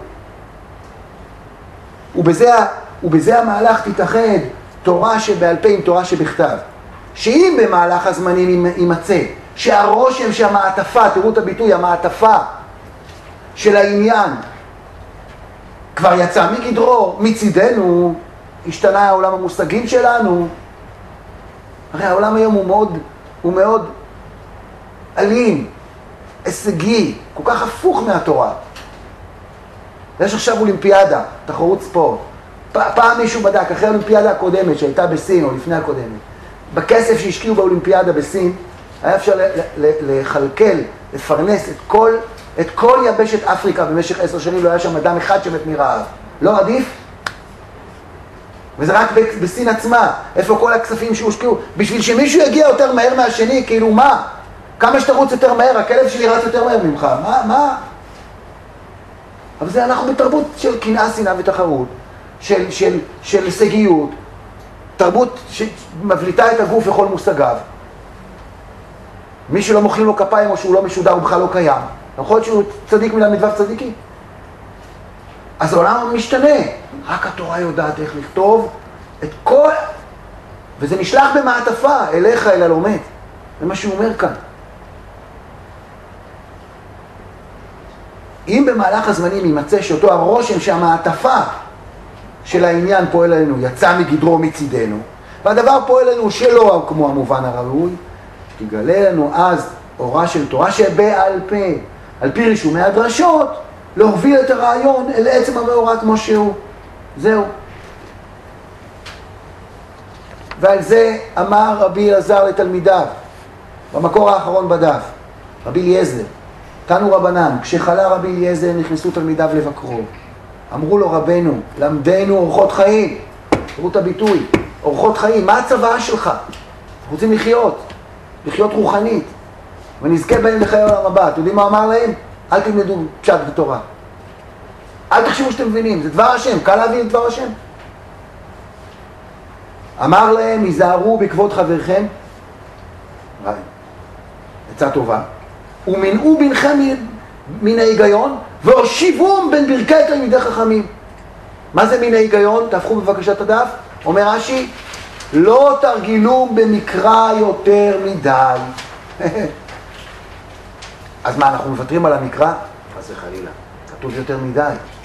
ובזה המהלך תתאחד תורה שבעל פה עם תורה שבכתב. שאם במהלך הזמנים יימצא, שהרושם שהמעטפה, תראו את הביטוי, המעטפה של העניין, כבר יצא מגדרו, מצידנו, השתנה העולם המושגים שלנו. הרי העולם היום הוא מאוד אלים, הישגי, כל כך הפוך מהתורה. יש עכשיו אולימפיאדה, תחרות ספורט. פעם מישהו בדק, אחרי האולימפיאדה הקודמת שהייתה בסין או לפני הקודמת, בכסף שהשקיעו באולימפיאדה בסין, היה אפשר לחלקל, לפרנס את כל יבשת אפריקה במשך 10 שנים, לא היה שם אדם אחד שמת מרעב. לא עדיף? וזה רק בסין עצמה, איפה כל הכספים שהושקיעו, בשביל שמישהו יגיע יותר מהר מהשני, כאילו מה? כמה שתרוץ יותר מהר, הכלב שלי רץ יותר מהר ממך, מה? אבל זה אנחנו בתרבות של קנאה, שנאה ותחרות, של הישגיות, תרבות שמבליטה את הגוף וכל מושגיו. מי שלא מוחאים לו כפיים או שהוא לא משודר הוא בכלל לא קיים. יכול להיות שהוא צדיק מל"ו צדיקי. אז העולם משתנה. רק התורה יודעת איך לכתוב את כל... וזה נשלח במעטפה אליך, אל הלומד. זה מה שהוא אומר כאן. אם במהלך הזמנים יימצא שאותו הרושם שהמעטפה של העניין פועל עלינו יצא מגדרו מצידנו, והדבר פועל עלינו שלא כמו המובן הראוי, תגלה לנו אז אורה של תורה שבעל פה, על פי רישומי הדרשות, להוביל את הרעיון אל עצם המאורע כמו שהוא. זהו. ועל זה אמר רבי אלעזר לתלמידיו, במקור האחרון בדף, רבי אליעזר, תנו רבנן, כשחלה רבי אליעזר נכנסו תלמידיו לבקרו. אמרו לו רבנו, למדנו אורחות חיים. תראו את הביטוי, אורחות חיים, מה הצוואה שלך? אנחנו רוצים לחיות רוחנית, ונזכה בהם לחיי העולם הבא. אתם יודעים מה אמר להם? אל תלמדו פשט בתורה. אל תחשבו שאתם מבינים, זה דבר השם, קל להבין את דבר השם. אמר להם, היזהרו בכבוד חברכם, עצה טובה, ומנעו בינכם מן ההיגיון, והושיבום בין ברכי תלמידי חכמים. מה זה מן ההיגיון? תהפכו בבקשה את הדף. אומר רש"י, לא תרגילום במקרא יותר מדי. אז מה, אנחנו מוותרים על המקרא? אז זה חלילה, כתוב יותר מדי.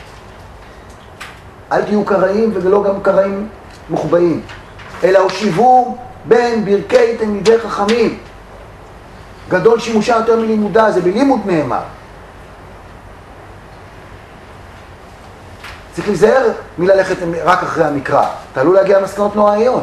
אל תהיו קראים ולא גם קראים מוחבאים, אלא הושיבו בין ברכי תלמידי חכמים. גדול שימושה יותר מלימודה, זה בלימוד נאמר. צריך להיזהר מללכת רק אחרי המקרא. אתה עלול להגיע למסקנות נוראיות.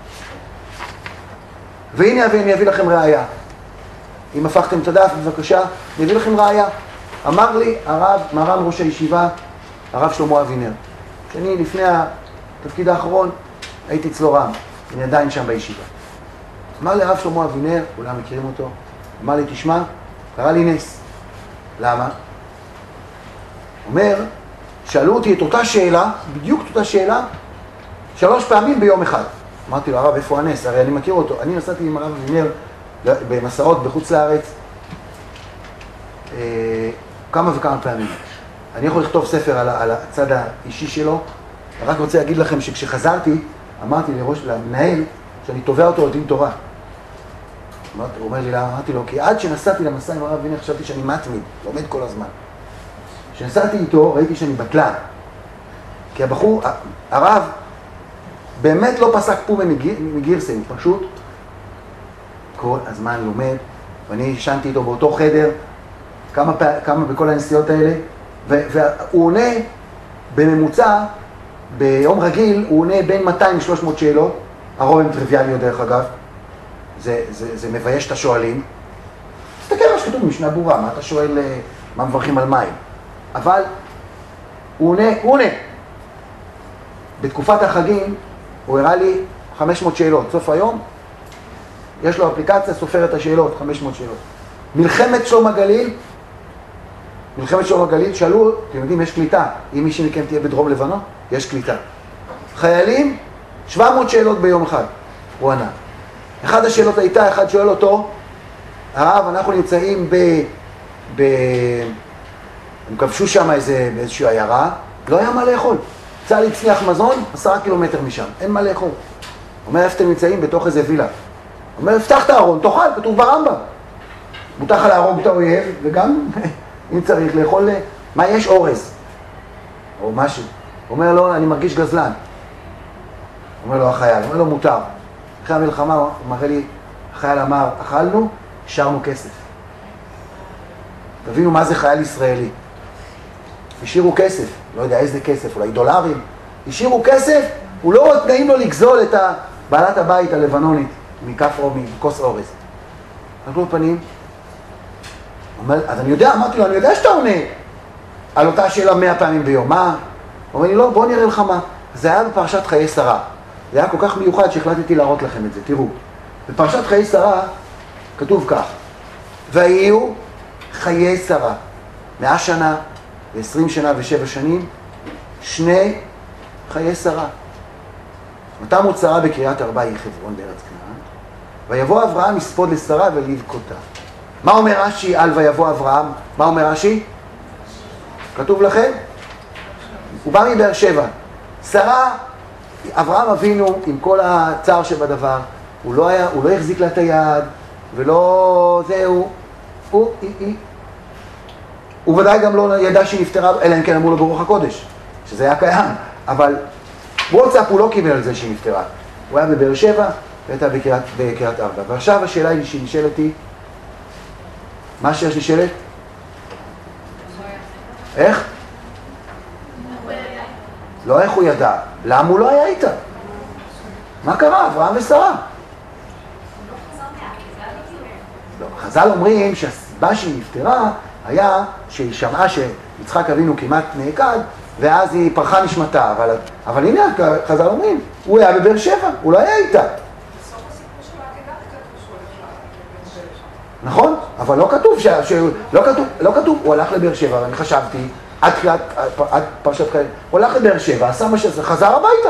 והנה אני אביא לכם ראיה. אם הפכתם את הדף, בבקשה, אני אביא לכם ראיה. אמר לי הרב, מרן ראש הישיבה, הרב שלמה אבינר, שאני לפני התפקיד האחרון הייתי אצלו רם, אני עדיין שם בישיבה. אמר לי הרב שלמה אבינר, כולם מכירים אותו, אמר לי, תשמע, קרא לי נס. למה? אומר, שאלו אותי את אותה שאלה, בדיוק את אותה שאלה, 3 פעמים ביום אחד. אמרתי לו, הרב, איפה הנס? הרי אני מכיר אותו. אני נסעתי עם הרב אבינר במסעות בחוץ לארץ, כמה וכמה פעמים. אני יכול לכתוב ספר על הצד האישי שלו. אני רק רוצה להגיד לכם שכשחזרתי, אמרתי למנהל שאני תובע אותו על דין תורה. הוא אומר לי, אמרתי לו, כי עד שנסעתי למסע עם הרב אבינר, חשבתי שאני מתמיד, לומד כל הזמן. כשנסעתי איתו, ראיתי שאני בטלן. כי הבחור, הרב, באמת לא פסק פומה מגירסה, הוא פשוט כל הזמן לומד, ואני ישנתי איתו באותו חדר, כמה בכל הנסיעות האלה, והוא עונה בממוצע, ביום רגיל, הוא עונה בין 200 ל-300 שאלות, הרוב הם טריוויאליות דרך אגב, זה מבייש את השואלים. תסתכל מה שכתוב במשנה ברורה, מה אתה שואל, מה מברכים על מים? אבל הוא עונה. בתקופת החגים הוא הראה לי 500 שאלות. סוף היום יש לו אפליקציה, סופר את השאלות, 500 שאלות. מלחמת שלום הגליל, שאלו, אתם יודעים, יש קליטה. אם מישהי מכם תהיה בדרום לבנון, יש קליטה. חיילים, 700 שאלות ביום אחד. הוא ענה. אחד השאלות הייתה, אחד שואל אותו, הרב, אנחנו נמצאים הם כבשו שם באיזושהי עיירה, לא היה מה לאכול. צה"ל הצליח מזון, 10 קילומטר משם, אין מה לאכול. אומר, איפה אתם נמצאים? בתוך איזה וילה. אומר, פתח את הארון, תאכל, כתוב ברמב"ם. מותר לך להרוג את האויב, וגם אם צריך לאכול, מה יש? אורז. או משהו. אומר לו, אני מרגיש גזלן. אומר לו, החייל. אומר לו, מותר. אחרי המלחמה, הוא מראה לי, החייל אמר, אכלנו, השארנו כסף. תבינו מה זה חייל ישראלי. השאירו כסף, לא יודע איזה כסף, אולי דולרים. השאירו כסף, הוא לא עוד נעים לו לגזול את בעלת הבית הלבנונית מכף או מכוס אורז. נתנו לו פנים. אז אני יודע, אמרתי לו, אני יודע שאתה עונה על אותה שאלה 100 פעמים ביום. מה? הוא אומר לי, לא, בוא נראה לך מה. זה היה בפרשת חיי שרה. זה היה כל כך מיוחד שהחלטתי להראות לכם את זה. תראו, בפרשת חיי שרה כתוב כך, ויהיו חיי שרה, 100 שנה ו20 שנה ו7 שנים, 2 חיי שרה. מתה מות שרה בקריית ארבע היא חברון בארץ כנען, ויבוא אברהם יספוד לשרה ולבכותה. מה אומר רש"י על ויבוא אברהם? מה אומר רש"י? כתוב לכם? הוא בא מבאר שבע. שרה, אברהם אבינו עם כל הצער שבדבר, הוא לא החזיק לה את היד, ולא זהו, הוא ודאי גם לא ידע שהיא נפטרה, אלא אם כן אמרו לו ברוך הקודש, שזה היה קיים, אבל וואטסאפ הוא לא קיבל על זה שהיא נפטרה. הוא היה בבאר שבע, והייתה בקריית ארבע. ועכשיו השאלה היא שנשאלת היא, מה השאלה שנשאלת? איך? לא איך הוא ידע, למה הוא לא היה איתה? מה קרה? אברהם ושרה. לא, חז"ל אומרים שהסיבה שהיא נפטרה היה שהיא שמעה שיצחק אבינו כמעט נעקד, ואז היא פרחה נשמתה, אבל הנה חז"ל אומרים, הוא היה בבאר שבע, הוא לא היה איתה. בסוף הסיפור של העקדה כתוב שהוא הולך לבאר שבע. נכון, אבל לא כתוב, הוא הלך לבאר שבע, ואני חשבתי, עד פרשת חיי, הוא הלך לבאר שבע, עשה מה שזה, חזר הביתה.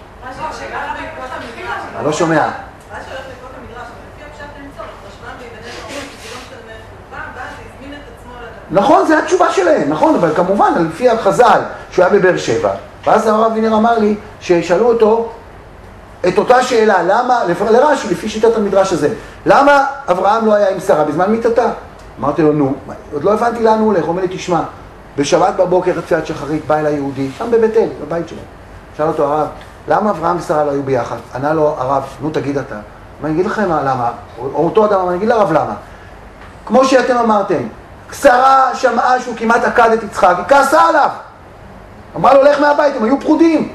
אני לא שומע. מה שהולך לקרות המדרש, לפי הפשט למצוא, רשב"ם ויבנה אומרים שזה לא משנה מאיפה הוא בא, ואז הזמין את עצמו לדבר. נכון, זו התשובה שלהם, נכון, אבל כמובן, לפי החז"ל, שהוא היה בבאר שבע, ואז הרב אבינר אמר לי, שישאלו אותו את אותה שאלה, למה, לרש"י, לפי שיטת המדרש הזה, למה אברהם לא היה עם שרה בזמן מיתתה? אמרתי לו, נו, עוד לא הבנתי לאן הוא הולך, הוא אומר לי, תשמע, בשבת בבוקר תפילת שחרית, בא אליי יהודי, שם בבית אל, בבית שלו. שאל אותו הרב, למה אברהם ושרה לא היו ביחד? ענה לו הרב, נו תגיד אתה. אני אגיד לכם למה, או אותו אדם, אני אגיד לרב למה. כמו שאתם אמרתם, שרה שמעה שהוא כמעט עקד את יצחק, היא כעסה עליו. אמרה לו, לך מהבית, הם היו פרודים.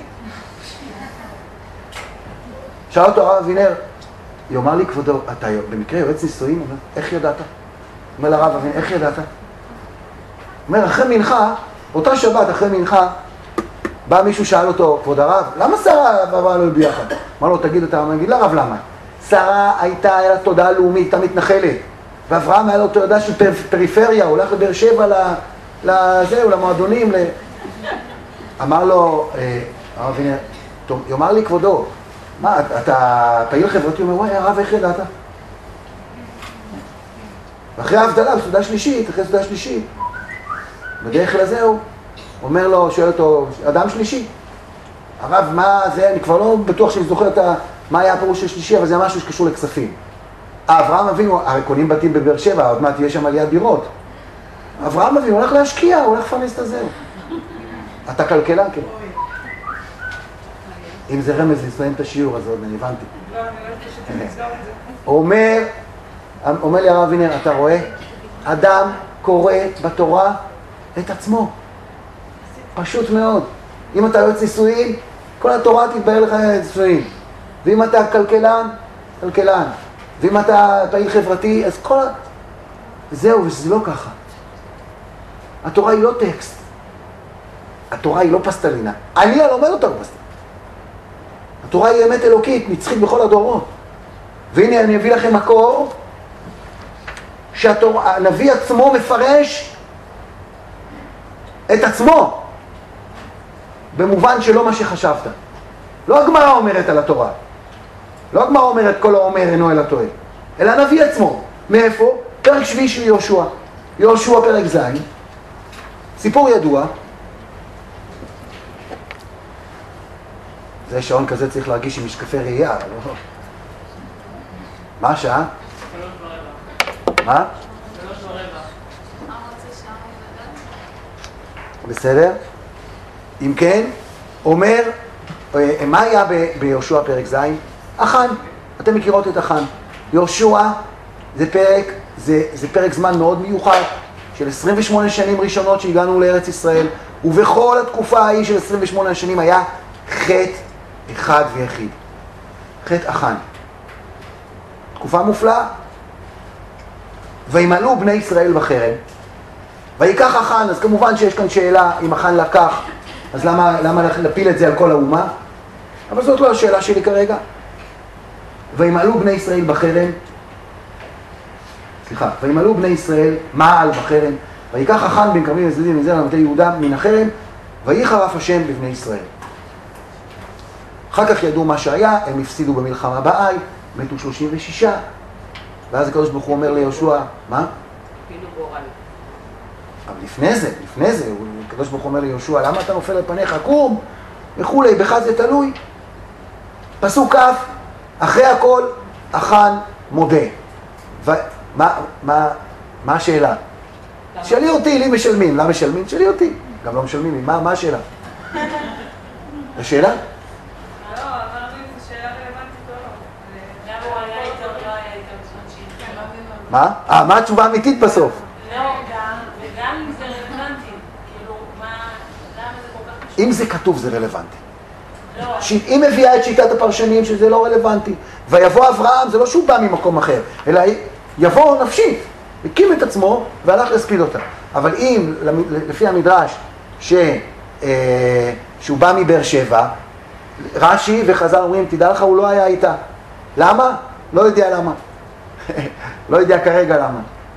שאל אותו הרב אבינר, היא אומר לי, כבודו, אתה במקרה יועץ נישואים? אומר, איך ידעת? אומר לרב אבינר, איך ידעת? אומר, אחרי מנחה, אותה שבת אחרי מנחה, בא מישהו שאל אותו, כבוד הרב, למה שרה ובא לא ביחד? אמר לו, תגיד, אתה אומר, לה רב, למה? שרה הייתה, היה לה תודעה לאומית, הייתה מתנחלת. ואברהם היה לו תודעה של פריפריה, הוא הולך לבאר שבע לזהו, למועדונים. אמר לו, הרב אבינר, יאמר לי כבודו, מה, אתה פעיל חברתי? הוא אומר, וואי, הרב, איך ידעת? ואחרי ההבדלה, בסעודה שלישית, אחרי סעודה שלישית, בדרך לזהו, אומר לו, שואל אותו, אדם שלישי, הרב, מה זה, אני כבר לא בטוח שאני זוכר מה היה הפירוש של שלישי, אבל זה משהו שקשור לכספים. אברהם אבינו, הרי קונים בתים בבאר שבע, עוד מעט תהיה שם עליית דירות. אברהם אבינו הולך להשקיע, הוא הולך לפרנס את הזהו. אתה כלכלן, כן? אם זה רמז לסיים את השיעור, אז עוד אני הבנתי. לא, אני לא יודעת שתנסגור את זה. אומר לי הרב אבינר, אתה רואה? אדם קורא בתורה את עצמו. פשוט מאוד. אם אתה יועץ נישואים, כל התורה תתבהר לך נישואים. ואם אתה כלכלן, כלכלן. ואם אתה פעיל חברתי, אז כל... זהו, וזה לא ככה. התורה היא לא טקסט. התורה היא לא פסטלינה. אני לומד אותה לא פסטלינה. התורה היא אמת אלוקית, נצחית בכל הדורות. והנה אני אביא לכם מקור שהנביא עצמו מפרש את עצמו במובן שלא מה שחשבת. לא הגמרא אומרת על התורה. לא הגמרא אומרת כל האומר אינו אלא טועה. אלא הנביא עצמו. מאיפה? פרק שביעי של יהושע. יהושע פרק ז'. סיפור ידוע. זה שעון כזה צריך להרגיש עם משקפי ראייה. לא? מה השעה? 3:15. מה? 3:15. בסדר? אם כן, אומר, מה היה ביהושע פרק ז'? אחן. אתם מכירות את אחן. יהושע זה פרק זמן מאוד מיוחד של 28 שנים ראשונות שהגענו לארץ ישראל, ובכל התקופה ההיא של 28 השנים היה חטא אחד ויחיד. חטא אחן. תקופה מופלאה. וימלאו בני ישראל בחרם. ויקח אחן, אז כמובן שיש כאן שאלה אם אחן לקח, אז למה להפיל את זה על כל האומה? אבל זאת לא השאלה שלי כרגע. וימלאו בני ישראל בחרם. וימלאו בני ישראל מעל בחרם. ויקח אחן בן כרמי וזלעי מזרע מטה יהודה מן החרם, ויחרף השם בבני ישראל. אחר כך ידעו מה שהיה, הם הפסידו במלחמה בעי, מתו 36, ואז הקדוש ברוך הוא אומר ליהושע, מה? אפילו גורל. אבל לפני זה, הקדוש ברוך הוא אומר ליהושע, למה אתה נופל על פניך? קום, וכולי, בך זה תלוי. פסוק כ', אחרי הכל, אחן מודה. מה השאלה? שאלי אותי, לי משלמים. למה משלמים? שאלי אותי. גם לא משלמים. מה השאלה? השאלה? לא, אמרנו אם זו שאלה רלוונטית או לא. גם הוא היה איתו, לא היה איתו בזמן שהתחיל. מה התשובה האמיתית בסוף? לא, וגם אם זה רלוונטי. כאילו, למה זה כל כך קשור? אם זה כתוב זה רלוונטי. לא. היא מביאה את שיטת הפרשנים שזה לא רלוונטי. ויבוא אברהם, זה לא שהוא בא ממקום אחר, אלא יבוא נפשית. הקים את עצמו והלך להספיד אותה. אבל אם, לפי המדרש, שהוא בא מבאר שבע, רש"י וחז"ל אומרים, תדע לך, הוא לא היה איתה. למה? לא יודע למה. לא יודע כרגע למה.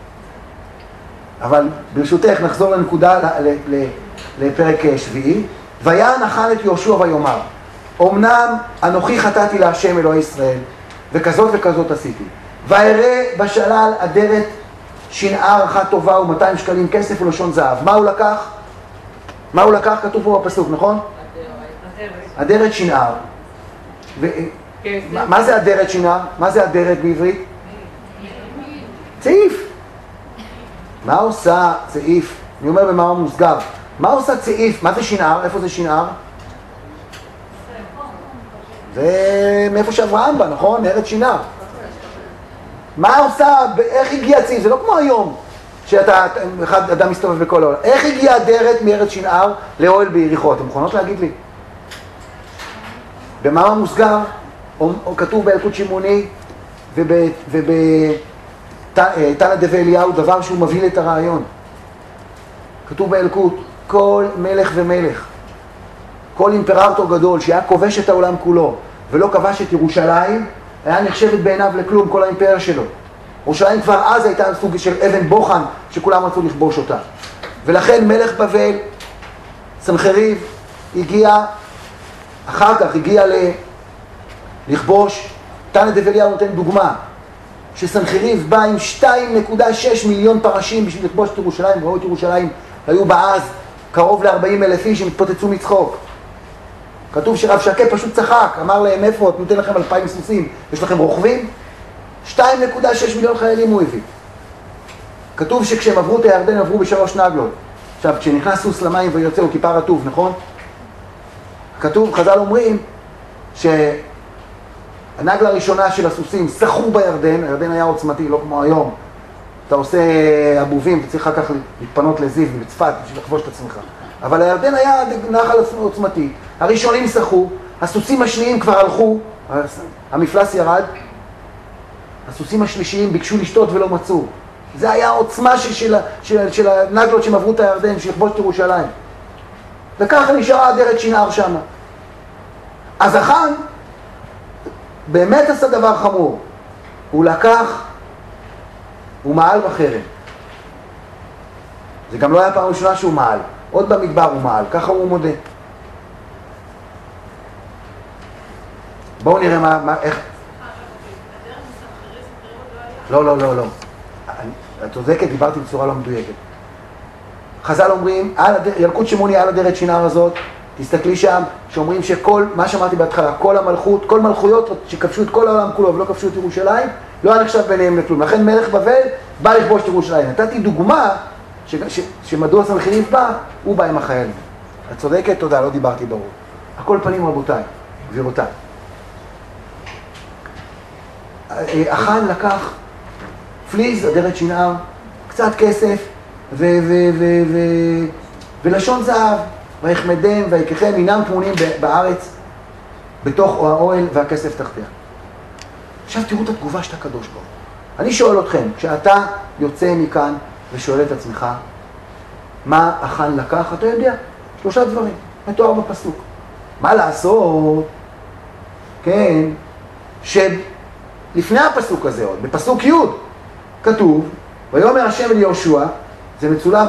אבל ברשותך נחזור לנקודה, לפרק שביעי. ויען אחן את יהושע ויאמר, אמנם אנוכי חטאתי להשם אלוהי ישראל, וכזאת וכזאת עשיתי. ואראה בשלל אדרת שנער אחת טובה ו200 שקלים כסף ולשון זהב. מה הוא לקח? מה הוא לקח? כתוב פה בפסוק, נכון? אדרת שנער. מה זה אדרת שנער? מה זה אדרת בעברית? צעיף. מה עושה צעיף? אני אומר במאמר מוסגר. מה עושה צעיף? מה זה שנער? איפה זה שנער? זה מאיפה שאברהם בא, נכון? ארץ שנער. מה עושה, איך הגיע צעיף? זה לא כמו היום, שאתה, אחד אדם מסתובב בכל העולם. איך הגיעה אדרת מארץ שנער לאוהל ביריחו? אתם מוכנות להגיד לי? במאמר מוסגר, או כתוב באלקוט שמעוני ובתנא דבי אליהו, דבר שהוא מבהיל את הרעיון. כתוב באלקוט, כל מלך ומלך, כל אימפרטור גדול שהיה כובש את העולם כולו ולא כבש את ירושלים, היה נחשבת בעיניו לכלום, כל האימפריה שלו. ירושלים כבר אז הייתה סוג של אבן בוחן שכולם רצו לכבוש אותה. ולכן מלך בבל, סנחריב, אחר כך הגיע לכבוש. תנא דבי אליהו נותן דוגמה, שסנחריב בא עם 2.6 מיליון פרשים בשביל לכבוש את ירושלים. ראו את ירושלים, היו באז קרוב ל40,000 איש שהתפוצצו מצחוק. כתוב שרב שקה פשוט צחק, אמר להם, איפה, נותן לכם 2,000 סוסים, יש לכם רוכבים? 2.6 מיליון חיילים הוא הביא. כתוב שכשהם עברו את הירדן, עברו ב3 נגלות. עכשיו, כשנכנס סוס למים ויוצא, הוא כיפה רטוב, נכון? כתוב, חז"ל אומרים, שהנגלה הראשונה של הסוסים שחו בירדן, הירדן היה עוצמתי, לא כמו היום. אתה עושה אבובים, אתה צריך אחר כך להתפנות לזיו בצפת בשביל לכבוש את עצמך. אבל הירדן היה נחל עוצמתי. הראשונים שחו, הסוסים השניים כבר הלכו, המפלס ירד, הסוסים השלישיים ביקשו לשתות ולא מצאו. זה היה העוצמה של הנגלות שהם עברו את הירדן, שלכבוש את ירושלים. וככה נשארה אדרת שנער שמה. אז החאן באמת עשה דבר חמור. הוא מעל בחרם. זה גם לא היה פעם ראשונה שהוא מעל. עוד במדבר הוא מעל, ככה הוא מודה. בואו נראה איך... לא. את צודקת, דיברתי בצורה לא מדויקת. חז"ל אומרים, ילקוט שמעוני על אדרת שנער הזאת, תסתכלי שם, שאומרים שכל, מה שאמרתי בהתחלה, כל מלכויות שכבשו את כל העולם כולו ולא כבשו את ירושלים, לא היה נחשב ביניהם לכלום. לכן מלך בבל בא לכבוש את ירושלים. נתתי דוגמה שמדוע סנחריב בא, הוא בא עם החיילים. את צודקת, תודה, לא דיברתי ברור. הכל פנים רבותיי, גבירותיי. החאן לקח פליז, אדרת שנער, קצת כסף ולשון זהב, ויחמדם ויקחם, אינם טמונים בארץ, בתוך האוהל והכסף תחתיה. עכשיו תראו את התגובה של הקדוש ברוך הוא. אני שואל אתכם, כשאתה יוצא מכאן ושואל את עצמך, מה החאן לקח? אתה יודע, 3 דברים, מתואר בפסוק. מה לעשות? כן, שלפני הפסוק הזה עוד, בפסוק י' כתוב, ויאמר השם אל יהושע, זה מצולם,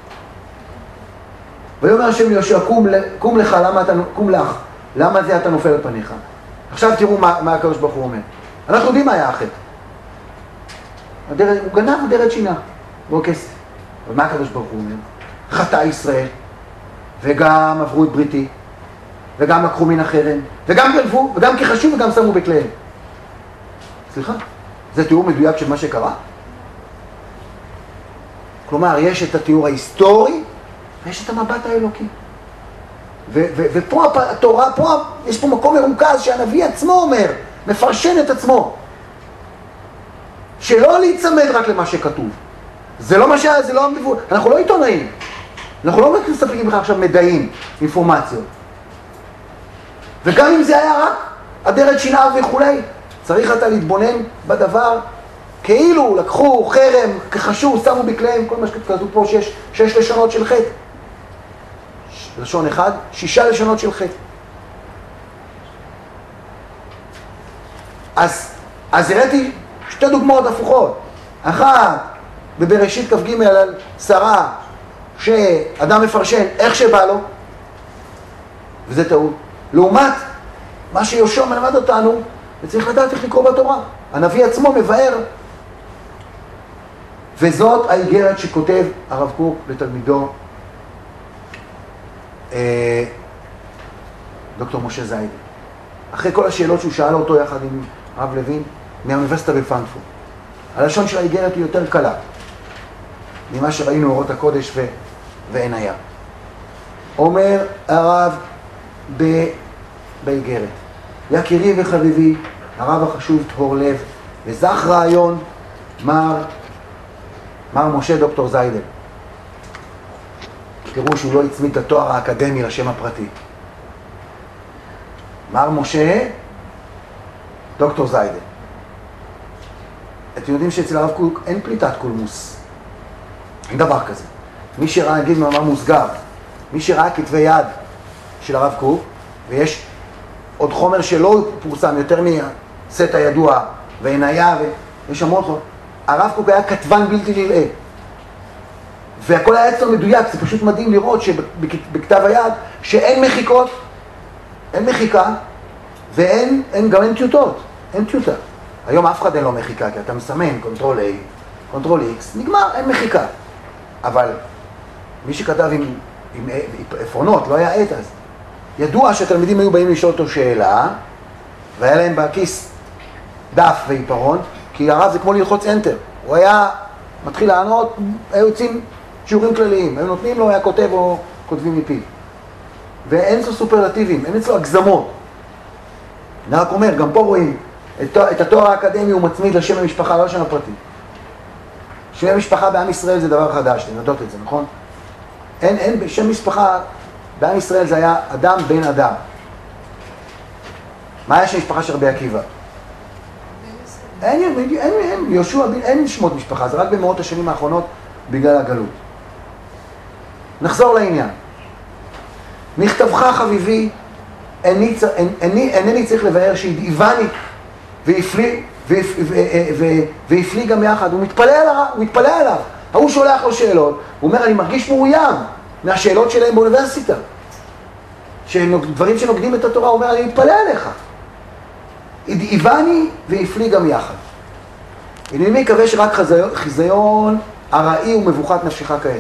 ויאמר השם ליהושע, קום לך, למה זה אתה נופל על פניך? עכשיו תראו מה הקדוש ברוך הוא אומר. אנחנו יודעים מה היה החטא. הוא גנב אדרת שנער, לא כסף. אבל מה הקדוש ברוך הוא אומר? חטא ישראל, וגם עברו את בריתי, וגם לקחו מן החרם, וגם גנבו, וגם כחשו וגם שמו בכליהם. סליחה? זה תיאור מדויק של מה שקרה? כלומר, יש את התיאור ההיסטורי, ויש את המבט האלוקי. ופה התורה, יש פה מקום מרוכז שהנביא עצמו אומר, מפרשן את עצמו. שלא להיצמד רק למה שכתוב. זה לא מה זה לא המבוא, אנחנו לא עיתונאים. אנחנו לא מספקים לך עכשיו מדעים, אינפורמציות. וגם אם זה היה רק אדרת שנער וכולי, צריך אתה להתבונן בדבר, כאילו לקחו חרם, כחשו, שמו בכליהם, כל מה שכתוב פה 6 לשונות של חטא. לשון אחד, 6 לשונות של חטא. אז הראיתי 2 דוגמאות הפוכות. אחת, בבראשית כ"ג על שרה, שאדם מפרשן איך שבא לו, וזה טעות. לעומת מה שיהושע מלמד אותנו, וצריך לדעת איך לקרוא בתורה. הנביא עצמו מבאר. וזאת האיגרת שכותב הרב קוק לתלמידו, דוקטור משה זיידי. אחרי כל השאלות שהוא שאל אותו יחד עם הרב לוין, מהאוניברסיטה בפרנקפורט. הלשון של האיגרת היא יותר קלה, ממה שראינו אורות הקודש ואין היה. אומר הרב באיגרת, יקירי וחביבי, הרב החשוב טהור לב, וזך רעיון מר מר משה דוקטור זיידל. תראו שהוא לא הצמיד את התואר האקדמי לשם הפרטי. מר משה דוקטור זיידל. אתם יודעים שאצל הרב קוק אין פליטת קולמוס. אין דבר כזה. מי שראה, נגיד מאמר מוסגר, מי שראה כתבי יד של הרב קוק, ויש עוד חומר שלא פורסם יותר מהסט הידוע ועיניה, ויש המון חומר. הרב קוק היה כתבן בלתי נראה. והכל היה אצלו מדויק, זה פשוט מדהים לראות שבכתב היד שאין מחיקות, אין מחיקה, גם אין טיוטות, אין טיוטה. היום אף אחד אין לו מחיקה, כי אתה מסמן קונטרול A, קונטרול X, נגמר, אין מחיקה. אבל מי שכתב עם עפרונות, לא היה עת אז. ידוע שהתלמידים היו באים לשאול אותו שאלה, והיה להם בכיס דף ועיפרון, כי הרב זה כמו ללחוץ Enter. הוא היה מתחיל לענות, היו יוצאים שיעורים כלליים, היו נותנים לו, היה כותב או כותבים מפיו. ואין אצלו סופרלטיבים, אין אצלו הגזמות. אני רק אומר, גם פה רואים, את התואר האקדמי הוא מצמיד לשם המשפחה, לא לשם הפרטי. שם המשפחה בעם ישראל זה דבר חדש, אתם יודעות את זה, נכון? אין, שם משפחה בעם ישראל זה היה אדם בן אדם. מה היה שם משפחה של רבי עקיבא? אין, יהושע, אין שמות משפחה, זה רק במאות השנים האחרונות בגלל הגלות. נחזור לעניין. מכתבך חביבי, אינני צריך לבאר שהדאיבני והפליא גם יחד. הוא מתפלא עליו. הוא שולח לו שאלות, הוא אומר, אני מרגיש מאוים מהשאלות שלהם באוניברסיטה. דברים שנוגדים את התורה, הוא אומר, אני מתפלא עליך. הדאיבני והפליא גם יחד. הנני מקווה שרק חיזיון הראי ומבוכת נפשך כעת.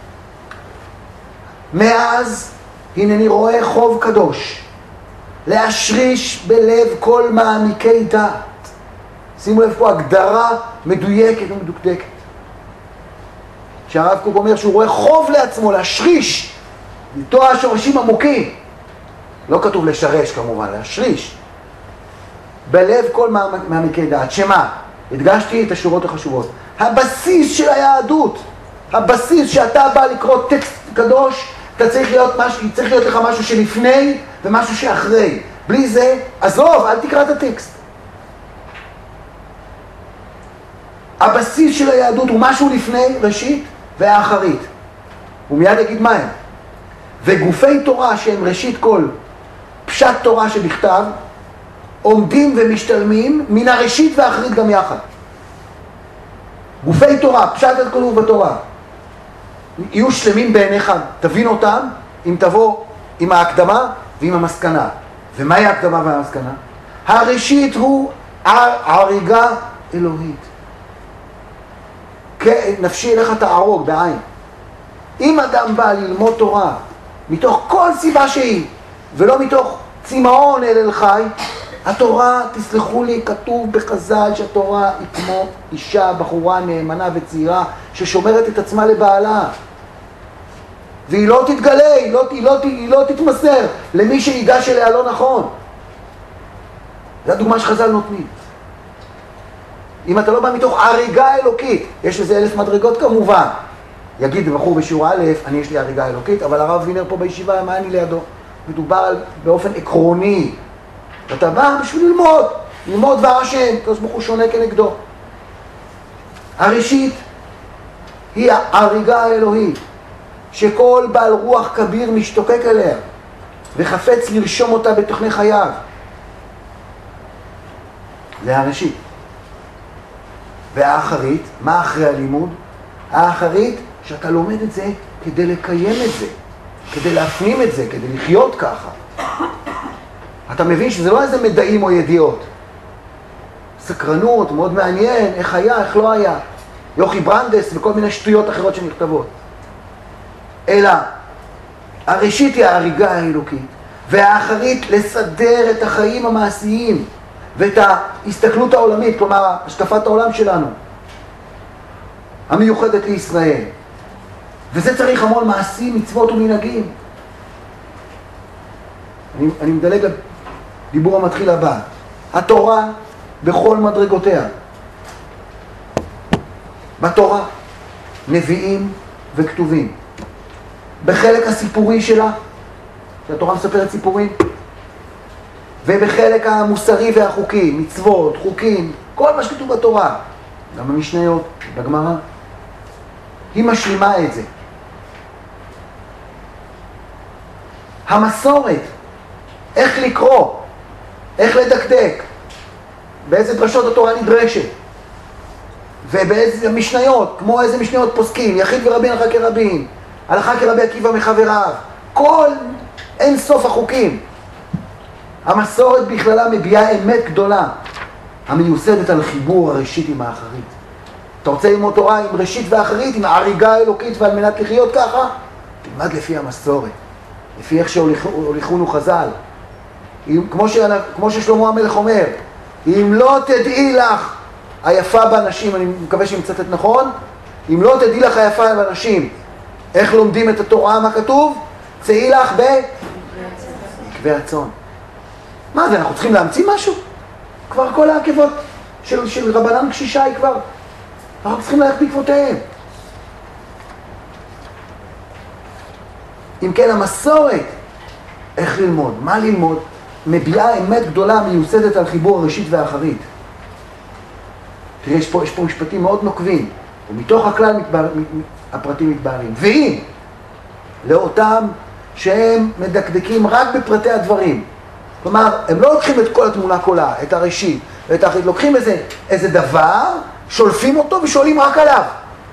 מאז הנני רואה חוב קדוש, להשריש בלב כל מעמיקי דעת. שימו לב פה הגדרה מדויקת ומדוקדקת. שהרב קוק אומר שהוא רואה חוב לעצמו, להשריש, לטוע שורשים עמוקים. לא כתוב לשרש כמובן, להשריש. בלב כל מעמיקי דעת. שמה? הדגשתי את השורות החשובות. הבסיס של היהדות, הבסיס שאתה בא לקרוא טקסט קדוש, צריך להיות לך משהו שלפני ומשהו שאחרי. בלי זה, עזוב, אל תקרא את הטקסט. הבסיס של היהדות הוא משהו לפני, ראשית והאחרית. הוא מיד יגיד מה הם. וגופי תורה שהם ראשית כל פשט תורה שבכתב, עומדים ומשתלמים מן הראשית והאחרית גם יחד. גופי תורה, פשט את כל בתורה. יהיו שלמים בעיניך, תבין אותם, אם תבוא עם ההקדמה ועם המסקנה. ומהי ההקדמה והמסקנה? הראשית הוא הריגה אלוהית. נפשי אליך תערוג בעין. אם אדם בא ללמוד תורה, מתוך כל סיבה שהיא, ולא מתוך צמאון אל אל חי, התורה, תסלחו לי, כתוב בחז"ל שהתורה היא כמו אישה, בחורה נאמנה וצעירה, ששומרת את עצמה לבעלה. והיא לא תתגלה, היא לא תתמסר למי שיגש אליה לא נכון. זו הדוגמה שחז"ל נותנים. אם אתה לא בא מתוך הריגה אלוקית, יש לזה 1000 מדרגות כמובן. יגיד בחור בשיעור א', יש לי הריגה אלוקית, אבל הרב וינר פה בישיבה, מה אני לידו? מדובר באופן עקרוני. אתה בא בשביל ללמוד דבר השם, הקדוש ברוך הוא שונה כנגדו. הראשית היא ההריגה האלוהית, שכל בעל רוח כביר משתוקק אליה, וחפץ לרשום אותה בתוכני חייו. זה הראשית. והאחרית, מה אחרי הלימוד? האחרית, שאתה לומד את זה כדי לקיים את זה, כדי להפנים את זה, כדי לחיות ככה. אתה מבין שזה לא איזה מדעים או ידיעות. סקרנות, מאוד מעניין, איך היה, איך לא היה. יוכי ברנדס וכל מיני שטויות אחרות שנכתבות. אלא, הראשית היא ההריגה האלוקית, והאחרית לסדר את החיים המעשיים, ואת ההסתכלות העולמית, כלומר, השקפת העולם שלנו, המיוחדת לישראל. וזה צריך המון מעשים, מצוות ומנהגים. אני מדלג לדיבור המתחיל הבא. התורה בכל מדרגותיה. בתורה נביאים וכתובים. בחלק הסיפורי שלה, שהתורה מספרת סיפורים, ובחלק המוסרי והחוקי, מצוות, חוקים, כל מה שכתוב בתורה, גם במשניות, בגמרא, היא משלימה את זה. המסורת, איך לקרוא, איך לדקדק, באיזה דרשות התורה נדרשת, ובאיזה משניות, כמו איזה משניות פוסקים, יחיד ורבין הלכה כרבין, הלכה כרבי עקיבא מחבריו, כל אין סוף החוקים. המסורת בכללה מביאה אמת גדולה, המיוסדת על חיבור הראשית עם האחרית. אתה רוצה ללמוד תורה עם ראשית ואחרית, עם ההריגה האלוקית ועל מנת לחיות ככה? תלמד לפי המסורת, לפי איך שהוליכונו חז"ל. כמו ששלמה המלך אומר, אם לא תדעי לך היפה באנשים, אני מקווה שאני מצטט נכון, אם לא תדעי לך היפה באנשים, איך לומדים את התורה, מה כתוב? צאי לך בעקבי הצאן. מה זה, אנחנו צריכים להמציא משהו? כבר כל העקבות של רבנן קשישה היא כבר, אנחנו צריכים ללכת בעקבותיהם. אם כן, המסורת, איך ללמוד, מה ללמוד, מביאה אמת גדולה מיוסדת על חיבור הראשית והאחרית. תראה, יש פה משפטים מאוד נוקבים, ומתוך הכלל הפרטים מתבהרים. ואם לאותם שהם מדקדקים רק בפרטי הדברים, כלומר, הם לא לוקחים את כל התמונה כולה, את הראשית ואת האחרית, לוקחים איזה דבר, שולפים אותו ושואלים רק עליו.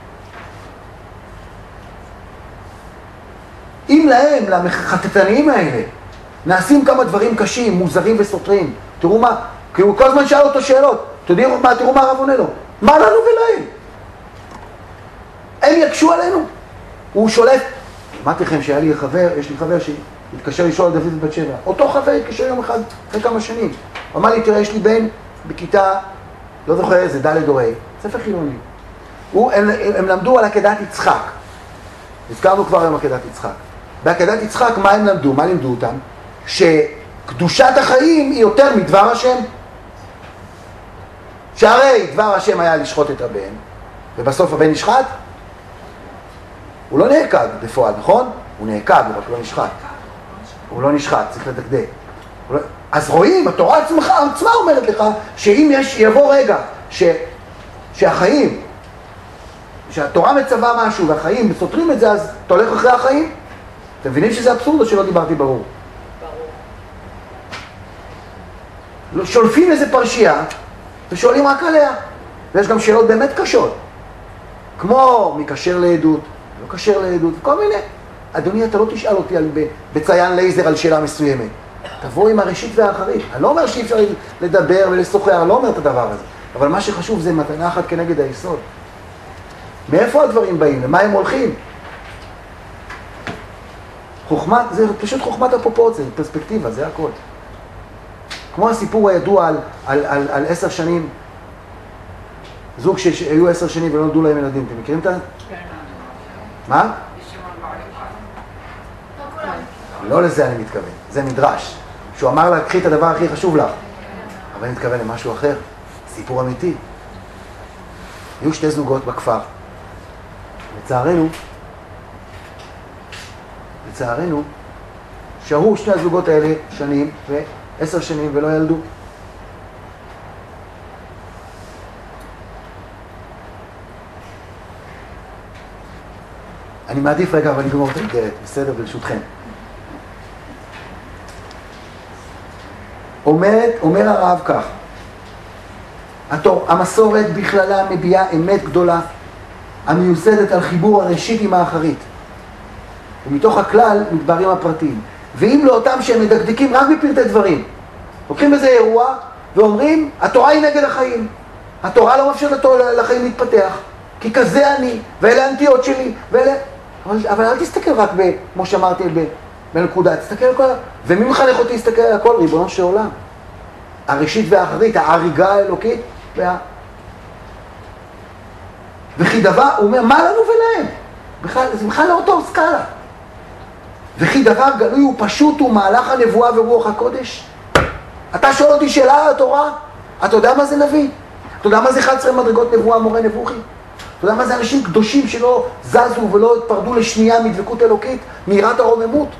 אם להם, לחטטניים האלה, נעשים כמה דברים קשים, מוזרים וסותרים, תראו מה, כי הוא כל הזמן שאל אותו שאלות, תראו מה הרב עונה לו, מה לנו ולהם? הם יקשו עלינו. הוא שולף, אמרתי לכם שהיה לי חבר, יש לי חבר שהתקשר לשאול על דוד בת שבע, אותו חבר התקשר יום אחד אחרי כמה שנים, הוא אמר לי, תראה, יש לי בן בכיתה, לא זוכר איזה, ד' או ה', ספר חילוני. הם למדו על עקדת יצחק, הזכרנו כבר היום עקדת יצחק. בעקדת יצחק, מה הם למדו? מה לימדו אותם? שקדושת החיים היא יותר מדבר השם. שהרי דבר השם היה לשחוט את הבן, ובסוף הבן נשחט? הוא לא נעקד בפועל, נכון? הוא נעקד, הוא רק לא נשחט. הוא לא נשחט, צריך לדקדק. אז רואים, התורה עצמה אומרת לך, שאם יבוא רגע שהחיים, שהתורה מצווה משהו והחיים סותרים את זה, אז אתה הולך אחרי החיים? אתם מבינים שזה אבסורד או שלא דיברתי ברור? ברור. שולפים איזה פרשייה ושואלים רק עליה. ויש גם שאלות באמת קשות. כמו מקשר לעדות, לא קשר לעדות, כל מיני. אדוני, אתה לא תשאל אותי בציין לייזר על שאלה מסוימת. תבוא עם הראשית והאחרית. אני לא אומר שאי אפשר לדבר ולשוחח, אני לא אומר את הדבר הזה. אבל מה שחשוב זה מתנה אחת כנגד היסוד. מאיפה הדברים באים? למה הם הולכים? חוכמת, זה פשוט חוכמת הפרופורציה, פרספקטיבה, זה הכל. כמו הסיפור הידוע על 10 שנים, זוג שהיו 10 שנים ולא נולדו להם ילדים, אתם מכירים את זה? מה? לא לזה אני מתכוון, זה מדרש. שהוא אמר לה, קחי את הדבר הכי חשוב לך. אבל אני מתכוון למשהו אחר, סיפור אמיתי. היו 2 זוגות בכפר. לצערנו, שהו 2 הזוגות האלה שנים, 10 שנים ולא ילדו. אני מעדיף רגע, אבל אני גמור את האיגרת, בסדר, ברשותכם. אומר הרב כך, המסורת בכללה מביאה אמת גדולה, המיוסדת על חיבור הראשית עם האחרית. ומתוך הכלל מתבררים הפרטים. ואם לאותם שהם מדקדקים רק בפרטי דברים, לוקחים איזה אירוע ואומרים, התורה היא נגד החיים. התורה לא מאפשרת לחיים להתפתח, כי כזה אני, ואלה האנטיות שלי, ואלה... אבל אל תסתכל רק, כמו שאמרתי, בנקודה, תסתכל על כל... ומי מחנך אותי להסתכל על הכל? ריבונו של עולם. הראשית והאחרית, ההריגה האלוקית, וכי דבר, הוא אומר, מה לנו ולהם? זה בכלל לא אותו סקאלה. וכי דבר גלוי הוא פשוט, הוא מהלך הנבואה ורוח הקודש. אתה שואל אותי שאלה על התורה? אתה יודע מה זה נביא? אתה יודע מה זה 11 מדרגות נבואה, מורה נבוכי? אתה יודע מה זה אנשים קדושים שלא זזו ולא התפרדו לשנייה מדבקות אלוקית, מיראת הרוממות?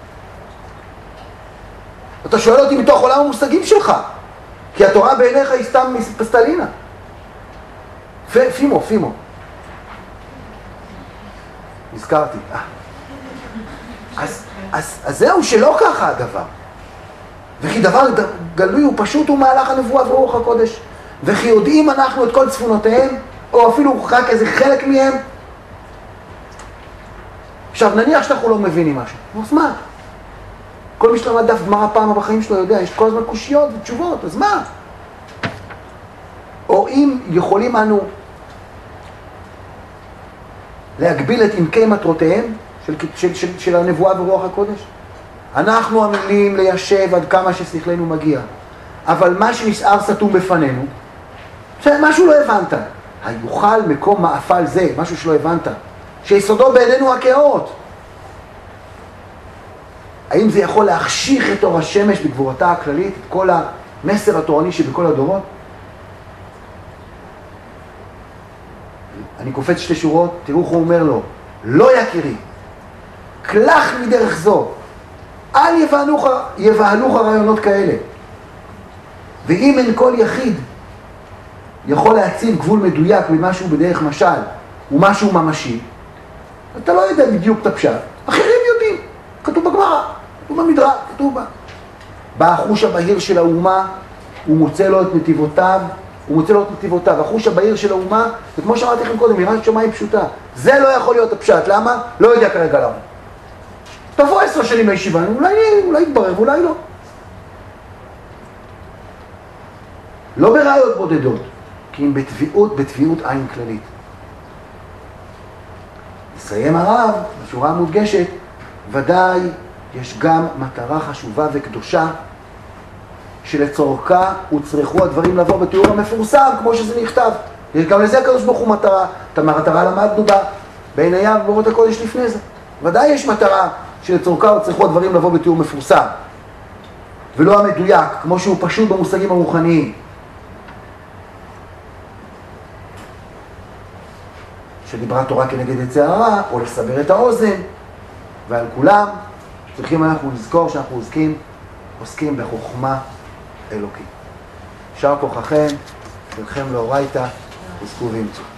אתה שואל אותי מתוך עולם המושגים שלך, כי התורה בעיניך היא סתם פסטלינה. פימו. נזכרתי. אז זהו, שלא ככה הדבר. וכי דבר גלוי הוא פשוט הוא מהלך הנבואה ורוח הקודש. וכי יודעים אנחנו את כל צפונותיהם, או אפילו רק איזה חלק מהם. עכשיו, נניח שאנחנו לא מבינים משהו. אז מה? כל מי שלמד דף גמרא פעם בחיים שלו יודע, יש כל הזמן קושיות ותשובות, אז מה? או אם יכולים אנו להגביל את עמקי מטרותיהם של הנבואה ורוח הקודש, אנחנו עמלים ליישב עד כמה ששכלנו מגיע, אבל מה שנסער סתום בפנינו, משהו לא הבנת. היוכל מקום מאפל זה, משהו שלא הבנת, שיסודו בעינינו הקאות. האם זה יכול להחשיך את אור השמש בגבורתה הכללית, את כל המסר התורני שבכל הדורות? אני קופץ 2 שורות, תראו איך הוא אומר לו, לא יקירי, קלח מדרך זו, אל יבהלוך רעיונות כאלה. ואם אין כל יחיד יכול להציב גבול מדויק ממשהו בדרך משל ומשהו ממשי, אתה לא יודע בדיוק את הפשט, אחרים יודעים, כתוב בגמרא, כתוב במדרש, כתוב בה. בחוש הבהיר של האומה, הוא מוצא לו את נתיבותיו, החוש הבהיר של האומה, וכמו שאמרתי לכם קודם, יראת שמיים פשוטה, זה לא יכול להיות הפשט, למה? לא יודע כרגע למה. תבוא 10 שנים לישיבה, אולי יתברר ואולי לא. לא בראיות בודדות, כי אם בתביעות עין כללית. נסיים הרב, בשורה המודגשת, ודאי יש גם מטרה חשובה וקדושה, שלצורכה הוצרכו הדברים לבוא בתיאור המפורסם, כמו שזה נכתב. גם לזה הקדוש ברוך הוא מטרה. את המטרה למדנו בה, בעין הים ובאורות הקודש לפני זה. ודאי יש מטרה שלצורכה הוצרכו הדברים לבוא בתיאור מפורסם, ולא המדויק, כמו שהוא פשוט במושגים הרוחניים. שדיברה תורה כנגד יצר הרע, או לסבר את האוזן, ועל כולם צריכים אנחנו לזכור שאנחנו עוסקים בחוכמה אלוקית. יישר כוחכם, ולכם לאורייתא, עסקו ואמצו.